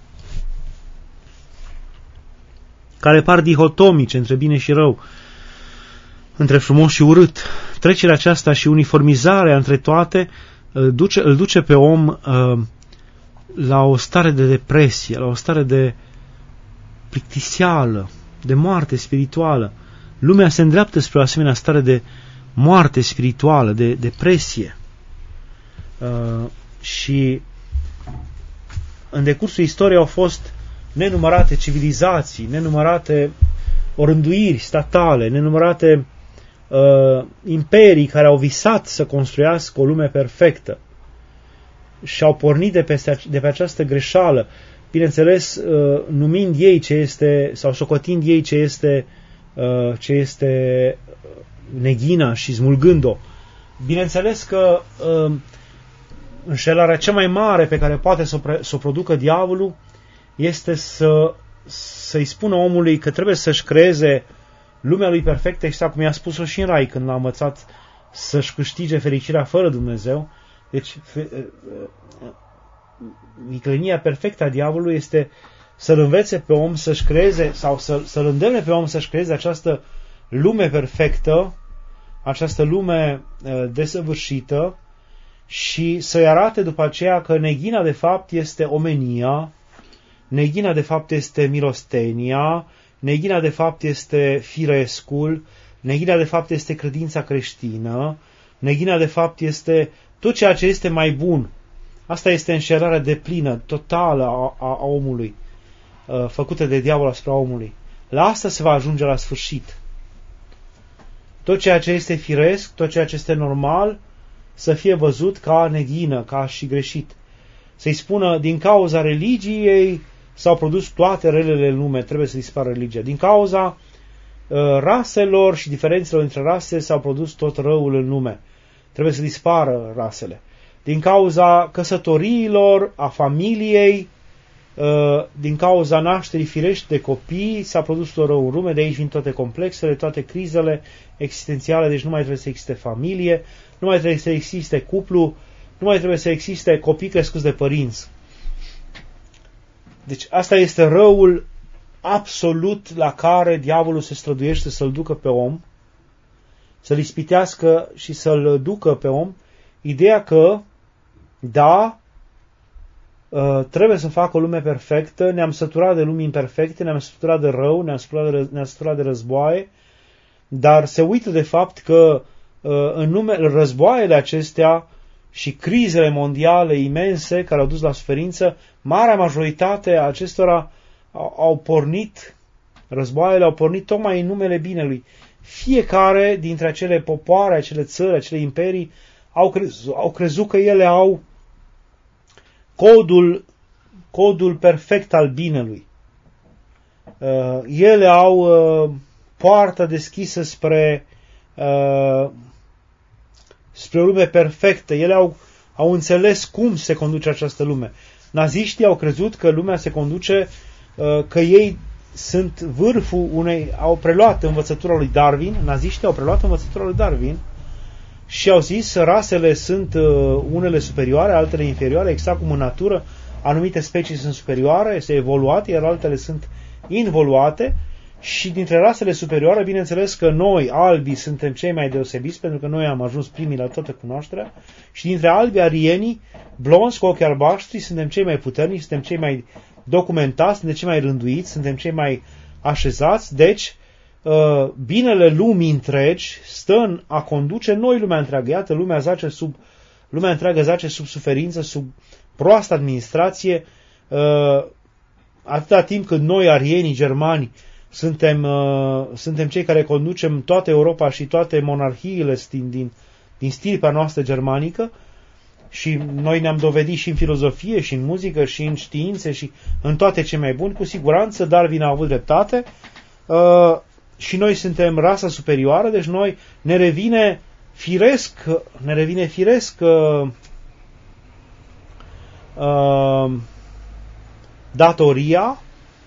care par dihotomice între bine și rău, între frumos și urât, trecerea aceasta și uniformizarea între toate îl duce, îl duce pe om uh, la o stare de depresie, la o stare de plictiseală, de moarte spirituală. Lumea se îndreaptă spre o asemenea stare de moarte spirituală, de depresie. Uh, și în decursul istoriei au fost nenumărate civilizații, nenumărate orânduiri statale, nenumărate uh, imperii care au visat să construiască o lume perfectă și au pornit de pe, de pe această greșeală, bineînțeles uh, numind ei ce este, sau socotind ei ce este, uh, ce este neghina și smulgând-o. bineînțeles că uh, înșelarea cea mai mare pe care poate să o, pre- să o producă diavolul este să, să-i spună omului că trebuie să-și creeze lumea lui perfectă, exact cum i-a spus-o și în Rai când l-a învățat să-și câștige fericirea fără Dumnezeu. Deci viclenia perfectă a diavolului este să-l învețe pe om să-și creeze sau să, să-l îndemne pe om să-și creeze această lume perfectă, această lume desăvârșită și să-i arate după aceea că neghina de fapt este omenia, neghina de fapt este milostenia, neghina de fapt este firescul, neghina de fapt este credința creștină, neghina de fapt este tot ceea ce este mai bun. Asta este înșelarea deplină, totală a, a, a omului, făcută de diavol asupra omului. La asta se va ajunge la sfârșit. Tot ceea ce este firesc, tot ceea ce este normal, să fie văzut ca neghină, ca și greșit. Să-i spună, din cauza religiei s-au produs toate relele în lume, trebuie să dispară religia. Din cauza uh, raselor și diferențelor între rase s-au produs tot răul în lume. Trebuie să dispară rasele. Din cauza căsătoriilor, a familiei, uh, din cauza nașterii firești de copii s-a produs tot răul în lume, de aici vin toate complexele, toate crizele existențiale, deci nu mai trebuie să existe familie, nu mai trebuie să existe cuplu, nu mai trebuie să existe copii crescuți de părinți. Deci asta este răul absolut la care diavolul se străduiește să-l ducă pe om, să-l ispitească și să-l ducă pe om, ideea că, da, trebuie să facă o lume perfectă, ne-am săturat de lumi imperfecte, ne-am săturat de rău, ne-am săturat de, ne-am săturat de războaie, dar se uită de fapt că în numele războaiele acestea și crizele mondiale imense care au dus la suferință, marea majoritate a acestora au, au pornit, războaiele au pornit tocmai în numele binelui. Fiecare dintre acele popoare, acele țări, acele imperii au crezut, au crezut că ele au codul, codul perfect al binelui. Uh, ele au uh, poarta deschisă spre uh, spre o lume perfectă. Ele au, au înțeles cum se conduce această lume. Naziștii au crezut că lumea se conduce, uh, că ei sunt vârful unei... Au preluat învățătura lui Darwin, naziștii au preluat învățătura lui Darwin și au zis rasele sunt uh, unele superioare, altele inferioare, exact cum în natură anumite specii sunt superioare, se evoluate, iar altele sunt involuate. Și dintre rasele superioare, bineînțeles că noi, albii, suntem cei mai deosebiți, pentru că noi am ajuns primii la toată cunoașterea, și dintre albii, arienii, blonzi cu ochi albaștri, suntem cei mai puternici, suntem cei mai documentați, suntem cei mai rânduiți, suntem cei mai așezați, deci binele lumii întregi stă în a conduce noi lumea întreagă. Iată, lumea zace sub, lumea întreagă zace sub suferință, sub proastă administrație, atâta timp cât noi, arienii, germani, Suntem, uh, suntem cei care conducem toată Europa și toate monarhiile din, din, din stirpea noastră germanică și noi ne-am dovedit și în filozofie, și în muzică, și în științe, și în toate ce mai bun. Cu siguranță Darwin a avut dreptate uh, și noi suntem rasa superioară, deci noi ne revine firesc, ne revine firesc uh, uh, datoria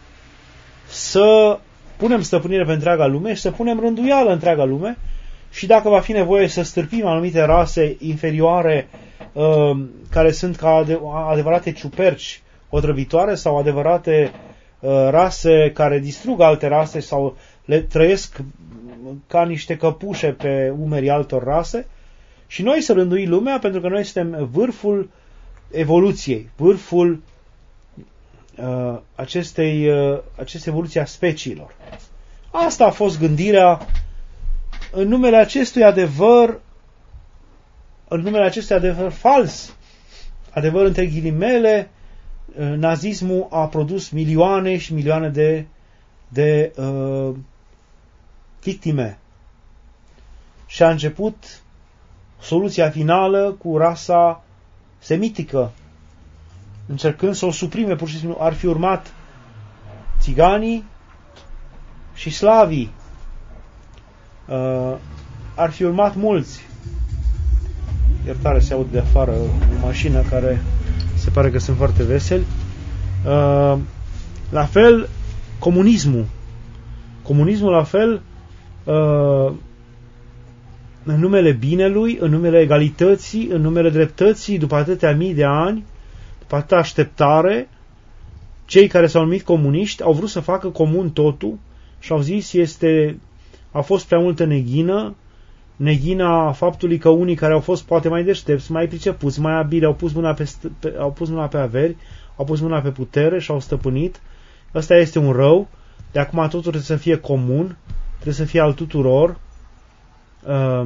să punem stăpânire pe întreaga lume și să punem rânduială întreaga lume și dacă va fi nevoie să stârpim anumite rase inferioare uh, care sunt ca adevărate ciuperci otrăvitoare sau adevărate uh, rase care distrug alte rase sau le trăiesc ca niște căpușe pe umerii altor rase și noi să rânduim lumea pentru că noi suntem vârful evoluției, vârful Uh, acestei, uh, aceste evoluții a speciilor. Asta a fost gândirea în numele acestui adevăr, în numele acestui adevăr fals, adevăr între ghilimele. uh, nazismul a produs milioane și milioane de, de uh, victime și a început soluția finală cu rasa semitică, încercând să o suprime, pur și simplu. Ar fi urmat țiganii și slavii. Uh, ar fi urmat mulți. iertare, se aud de afară o mașină care se pare că sunt foarte veseli. Uh, la fel, comunismul. Comunismul la fel, uh, în numele binelui, în numele egalității, în numele dreptății, după atâtea mii de ani, după atâta așteptare, cei care s-au numit comuniști au vrut să facă comun totul și au zis este, a fost prea multă neghină, neghina faptului că unii care au fost poate mai deștepți, mai pricepuți, mai abili, au pus mâna pe, pe, au pus mâna pe averi, au pus mâna pe putere și au stăpânit. Ăsta este un rău. De acum totul trebuie să fie comun, trebuie să fie al tuturor. Uh,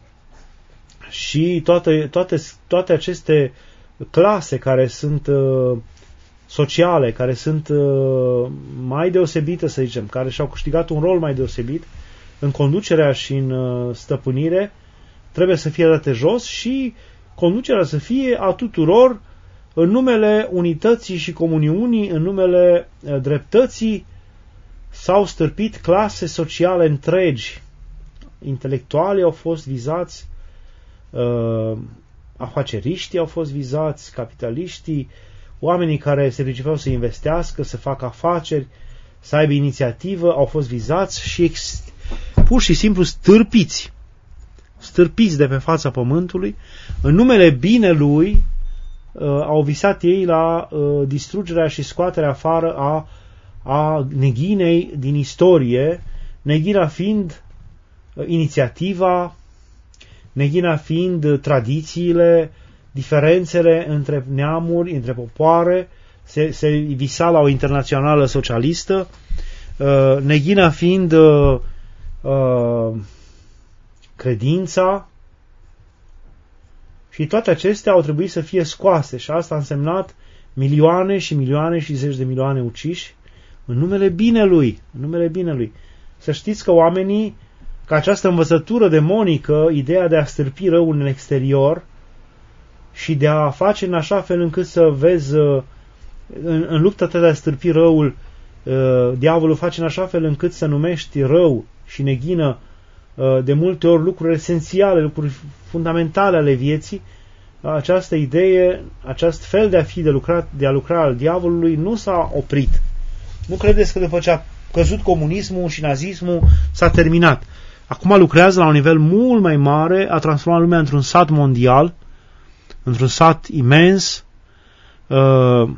și toate, toate, toate aceste clase care sunt uh, sociale, care sunt uh, mai deosebite, să zicem, care și-au câștigat un rol mai deosebit în conducerea și în uh, stăpânire, trebuie să fie date jos și conducerea să fie a tuturor în numele unității și comuniunii, în numele uh, dreptății. S-au stârpit clase sociale întregi. Intelectualii au fost vizați, uh, afaceriștii au fost vizați, capitaliștii, oamenii care se pricepeau să investească, să facă afaceri, să aibă inițiativă, au fost vizați și ex- pur și simplu stârpiți. Stârpiți de pe fața pământului. În numele binelui uh, au visat ei la uh, distrugerea și scoaterea afară a, a neghinei din istorie, neghina fiind uh, inițiativa, neghina fiind uh, tradițiile, diferențele între neamuri, între popoare, se, se visa la o internațională socialistă, uh, neghina fiind uh, uh, credința, și toate acestea au trebuit să fie scoase și asta a însemnat milioane și milioane și zeci de milioane uciși în numele binelui, în numele binelui. Să știți că oamenii, că această învățătură demonică, ideea de a stârpi răul în exterior și de a face în așa fel încât să vezi în, în lupta ta de a stârpi răul, diavolul face în așa fel încât să numești rău și neghină de multe ori lucruri esențiale, lucruri fundamentale ale vieții. Această idee, acest fel de a fi de, lucrat, de a lucra al diavolului nu s-a oprit. Nu credeți că după ce a căzut comunismul și nazismul s-a terminat. Acum lucrează la un nivel mult mai mare, a transformat lumea într-un sat mondial, într-un sat imens. Uh,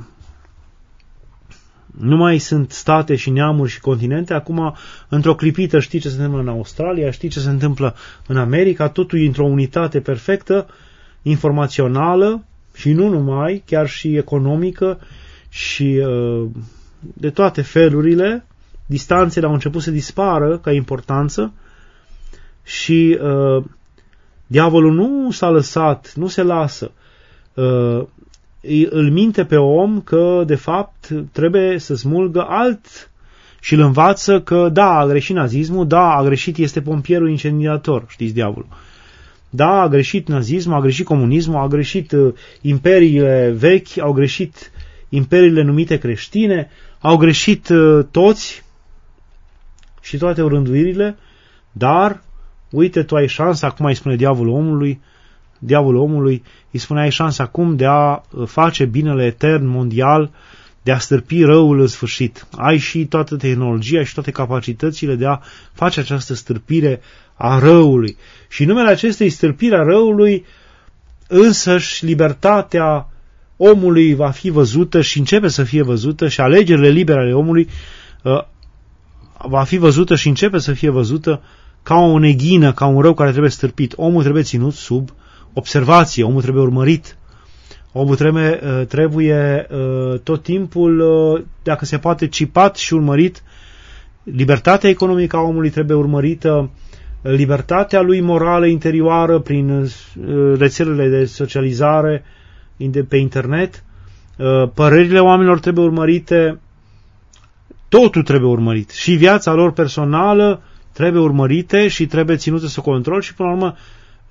nu mai sunt state și neamuri și continente. Acum, într-o clipită, știi ce se întâmplă în Australia, știi ce se întâmplă în America, totul într-o unitate perfectă, informațională și nu numai, chiar și economică și uh, de toate felurile. Distanțele au început să dispară ca importanță și uh, diavolul nu s-a lăsat, nu se lasă. Uh, îl minte pe om că, de fapt, trebuie să smulgă alt și îl învață că, da, a greșit nazismul, da, a greșit, este pompierul incendiator, știți, diavolul. Da, a greșit nazismul, a greșit comunismul, a greșit uh, imperiile vechi, au greșit imperiile numite creștine, au greșit uh, toți și toate orânduirile, dar, uite, tu ai șansa, acum îi spune diavolul omului, diavolul omului, îi spune, ai șansa acum de a face binele etern, mondial, de a stârpi răul în sfârșit. Ai și toată tehnologia și toate capacitățile de a face această stârpire a răului. Și în numele acestei stârpiri a răului, însăși libertatea omului va fi văzută și începe să fie văzută și alegerile libere ale omului uh, va fi văzută și începe să fie văzută ca o neghină, ca un rău care trebuie stârpit. Omul trebuie ținut sub observație, omul trebuie urmărit, omul trebuie, trebuie tot timpul, dacă se poate, cipat și urmărit. Libertatea economică a omului trebuie urmărită, libertatea lui morală interioară prin rețelele de socializare pe internet, părerile oamenilor trebuie urmărite, totul trebuie urmărit. Și viața lor personală trebuie urmărite și trebuie ținută sub control și, până la urmă,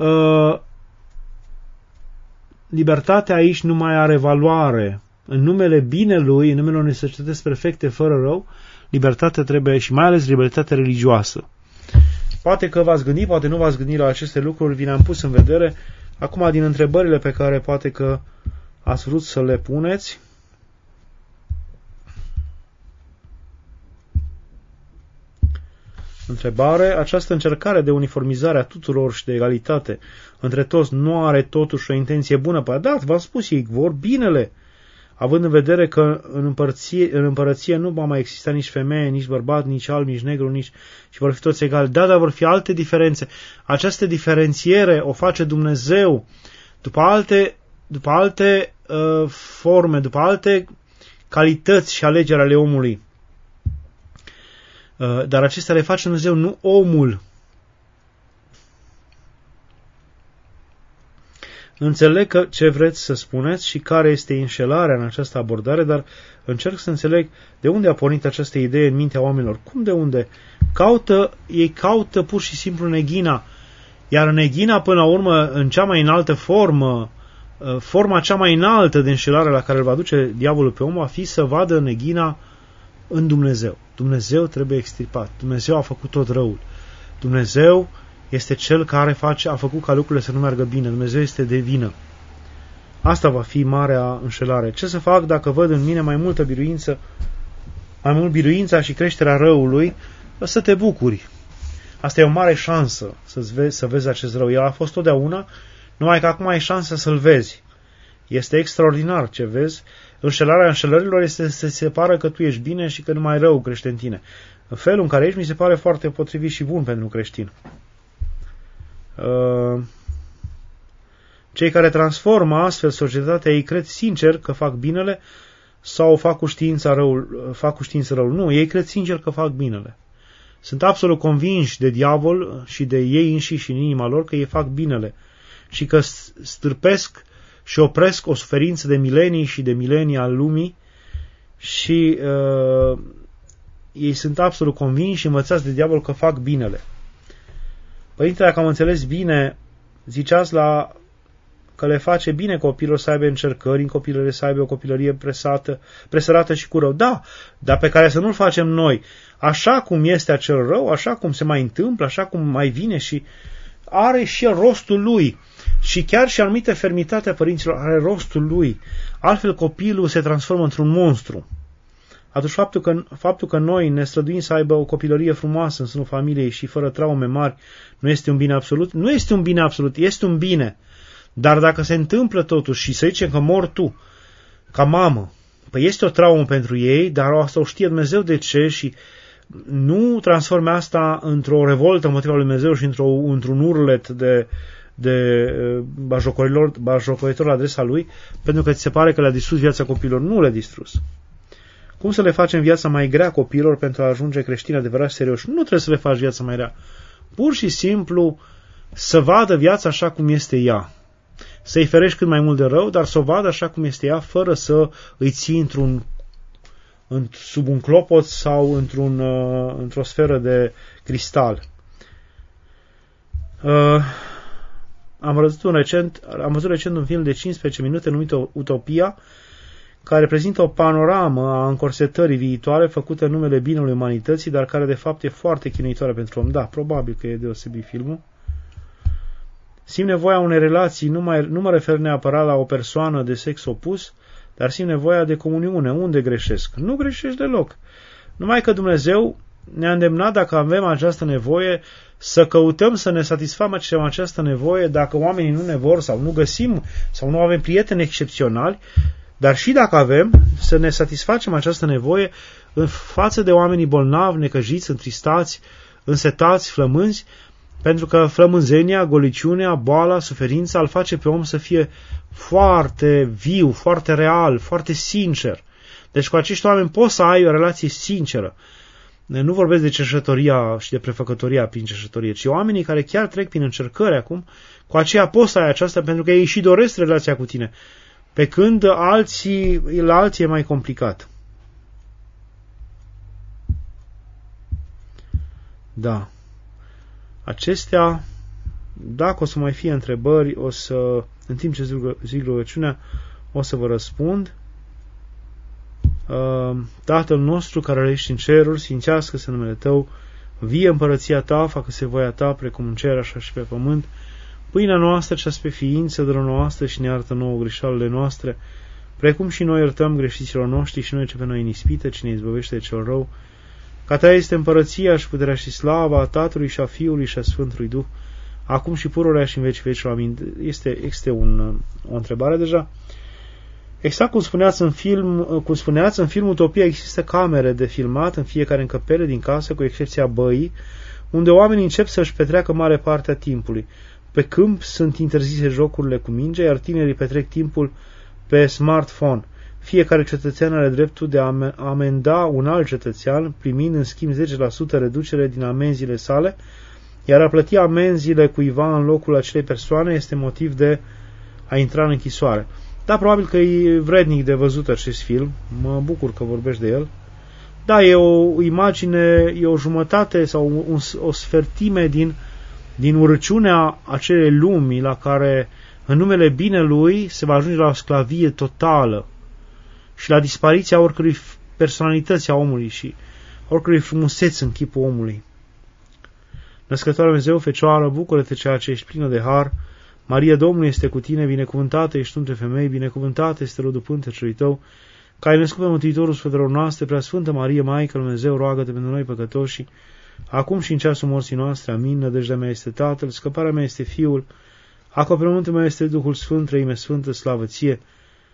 libertatea aici nu mai are valoare. În numele binelui, în numele unei societăți perfecte, fără rău, libertatea trebuie, și mai ales libertatea religioasă. Poate că v-ați gândit, poate nu v-ați gândit la aceste lucruri, vi le-am pus în vedere Acum, din întrebările pe care poate că ați vrut să le puneți, întrebare: această încercare de uniformizare a tuturor și de egalitate între toți nu are totuși o intenție bună? Păi da, v-am spus, ei vor binele, având în vedere că în împărăție, în împărăție nu va mai exista nici femeie, nici bărbat, nici alb, nici negru, nici, și vor fi toți egali. Da, dar vor fi alte diferențe. Această diferențiere o face Dumnezeu după alte, după alte uh, forme, după alte calități și alegeri ale omului. Uh, dar acestea le face Dumnezeu, nu omul. Înțeleg că ce vreți să spuneți și care este înșelarea în această abordare, dar încerc să înțeleg de unde a pornit această idee în mintea oamenilor. Cum de unde? Caută, ei caută pur și simplu neghina. Iar neghina, până la urmă, în cea mai înaltă formă, forma cea mai înaltă de înșelare la care îl va duce diavolul pe om, va fi să vadă neghina în Dumnezeu. Dumnezeu trebuie extirpat. Dumnezeu a făcut tot răul. Dumnezeu este Cel care face, a făcut ca lucrurile să nu meargă bine. Dumnezeu este de vină. Asta va fi marea înșelare. Ce să fac dacă văd în mine mai multă biruință, mai mult biruința și creșterea răului? Să te bucuri. Asta e o mare șansă să vezi, să vezi acest rău. El a fost totdeauna, numai că acum ai șansa să-l vezi. Este extraordinar ce vezi. Înșelarea înșelărilor este să se pară că tu ești bine și că numai rău crește în tine. Felul în care ești mi se pare foarte potrivit și bun pentru creștin. Cei care transformă astfel societatea, ei cred sincer că fac binele sau fac cu știința răul, fac cu știință răul. Nu, ei cred sincer că fac binele. Sunt absolut convinși de diavol și de ei înșiși în inima lor că ei fac binele și că stârpesc și opresc o suferință de milenii și de milenii al lumii și uh, ei sunt absolut convinși și învățați de diavol că fac binele. Părinte, dacă am înțeles bine, ziceați la că le face bine copilul să aibă încercări, în copilărie să aibă o copilărie presată, presărată și cu rău. Da, dar pe care să nu-l facem noi. Așa cum este acel rău, așa cum se mai întâmplă, așa cum mai vine și are și el rostul lui. Și chiar și anumită fermitatea părinților are rostul lui. Altfel copilul se transformă într-un monstru. Atunci faptul că, faptul că noi ne străduim să aibă o copilărie frumoasă în sânul familiei și fără traume mari nu este un bine absolut? Nu este un bine absolut, este un bine. Dar dacă se întâmplă totuși și să zicem că mor tu, ca mamă, păi este o traumă pentru ei, dar asta o știe Dumnezeu de ce și nu transforme asta într-o revoltă împotriva lui Dumnezeu și într-o, într-un urlet de, de bajocoritor la adresa lui, pentru că ți se pare că le-a distrus viața copilor. Nu le-a distrus. Cum să le facem viața mai grea copiilor pentru a ajunge creștini adevărați serioși? Nu trebuie să le faci viața mai rea. Pur și simplu să vadă viața așa cum este ea. Să-i ferești cât mai mult de rău, dar să o vadă așa cum este ea, fără să îi ții într-un, sub un clopot sau într-un, uh, într-o sferă de cristal. Uh, am, văzut un recent, am văzut recent un film de cincisprezece minute numit Utopia, care reprezintă o panoramă a încorsetării viitoare făcută în numele binelui umanității, dar care de fapt e foarte chinuitoare pentru om. Da, probabil că e deosebit filmul. Simt nevoia unei relații, nu, mai, nu mă refer neapărat la o persoană de sex opus, dar simt nevoia de comuniune. Unde greșesc? Nu greșești deloc. Numai că Dumnezeu ne-a îndemnat, dacă avem această nevoie, să căutăm să ne satisfacem această nevoie, dacă oamenii nu ne vor sau nu găsim sau nu avem prieteni excepționali, dar și dacă avem, să ne satisfacem această nevoie în față de oamenii bolnavi, necăjiți, întristați, însetați, flămânzi, pentru că flămânzenia, goliciunea, boala, suferința îl face pe om să fie foarte viu, foarte real, foarte sincer. Deci cu acești oameni poți să ai o relație sinceră. Nu vorbesc de cerșătoria și de prefăcătoria prin cerșătorie, ci oamenii care chiar trec prin încercări acum, cu aceea poți să ai aceasta pentru că ei și doresc relația cu tine. Pe când alții, la alții e mai complicat. Da. Acestea, dacă o să mai fie întrebări, o să, în timp ce zic rugăciunea, o să vă răspund. Tatăl nostru care ești în ceruri, sfințească-se numele Tău, vie împărăția Ta, facă-se voia Ta, precum în cer, așa și pe pământ. Pâinea noastră cea spre ființă dă noastră și ne iartă nouă greșalele noastre, precum și noi iertăm greșiților noștri și noi ce pe noi în ispită, cine izbăvește de cel rău. Ca ta este împărăția și puterea și slava a Tatălui și a Fiului și a Sfântului Duh, acum și pururea și în veci vecilor. Amin. Este, este un, o întrebare deja. Exact cum spuneați în film, cum spuneați, în film Utopia există camere de filmat în fiecare încăpere din casă, cu excepția băii, unde oamenii încep să-și petreacă mare parte a timpului. Pe câmp sunt interzise jocurile cu minge, iar tinerii petrec timpul pe smartphone. Fiecare cetățean are dreptul de a amenda un alt cetățean, primind în schimb zece la sută reducere din amenziile sale, iar a plăti amenziile cuiva în locul acelei persoane este motiv de a intra în închisoare. Da, probabil că e vrednic de văzut acest film, mă bucur că vorbești de el. Da, e o imagine, e o jumătate sau un, o sfertime din, din urăciunea acelei lumi la care, în numele binelui, se va ajunge la o sclavie totală și la dispariția oricărui personalități a omului și oricărui frumusețe în chipul omului. Născătoare Dumnezeu, Fecioară, bucură-te ceea ce ești plină de har, Maria Domnului este cu tine, binecuvântată ești tu între femei, binecuvântată este rodul pântecelui tău, că ai născut pe Mântuitorul sufletelor noastre, Preasfântă Marie, Maică lui Dumnezeu, roagă-te pentru noi păcătoși, acum și în ceasul morții noastre, amin. Nădejdea mea este Tatăl, scăparea mea este Fiul, acoperământul meu este Duhul Sfânt, Treime Sfântă, slavă ție,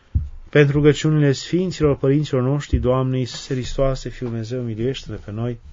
pentru rugăciunile Sfinților Părinților noștri, Doamne Iisuse Hristoase, Fiul Dumnezeu, miluiește-ne pe noi.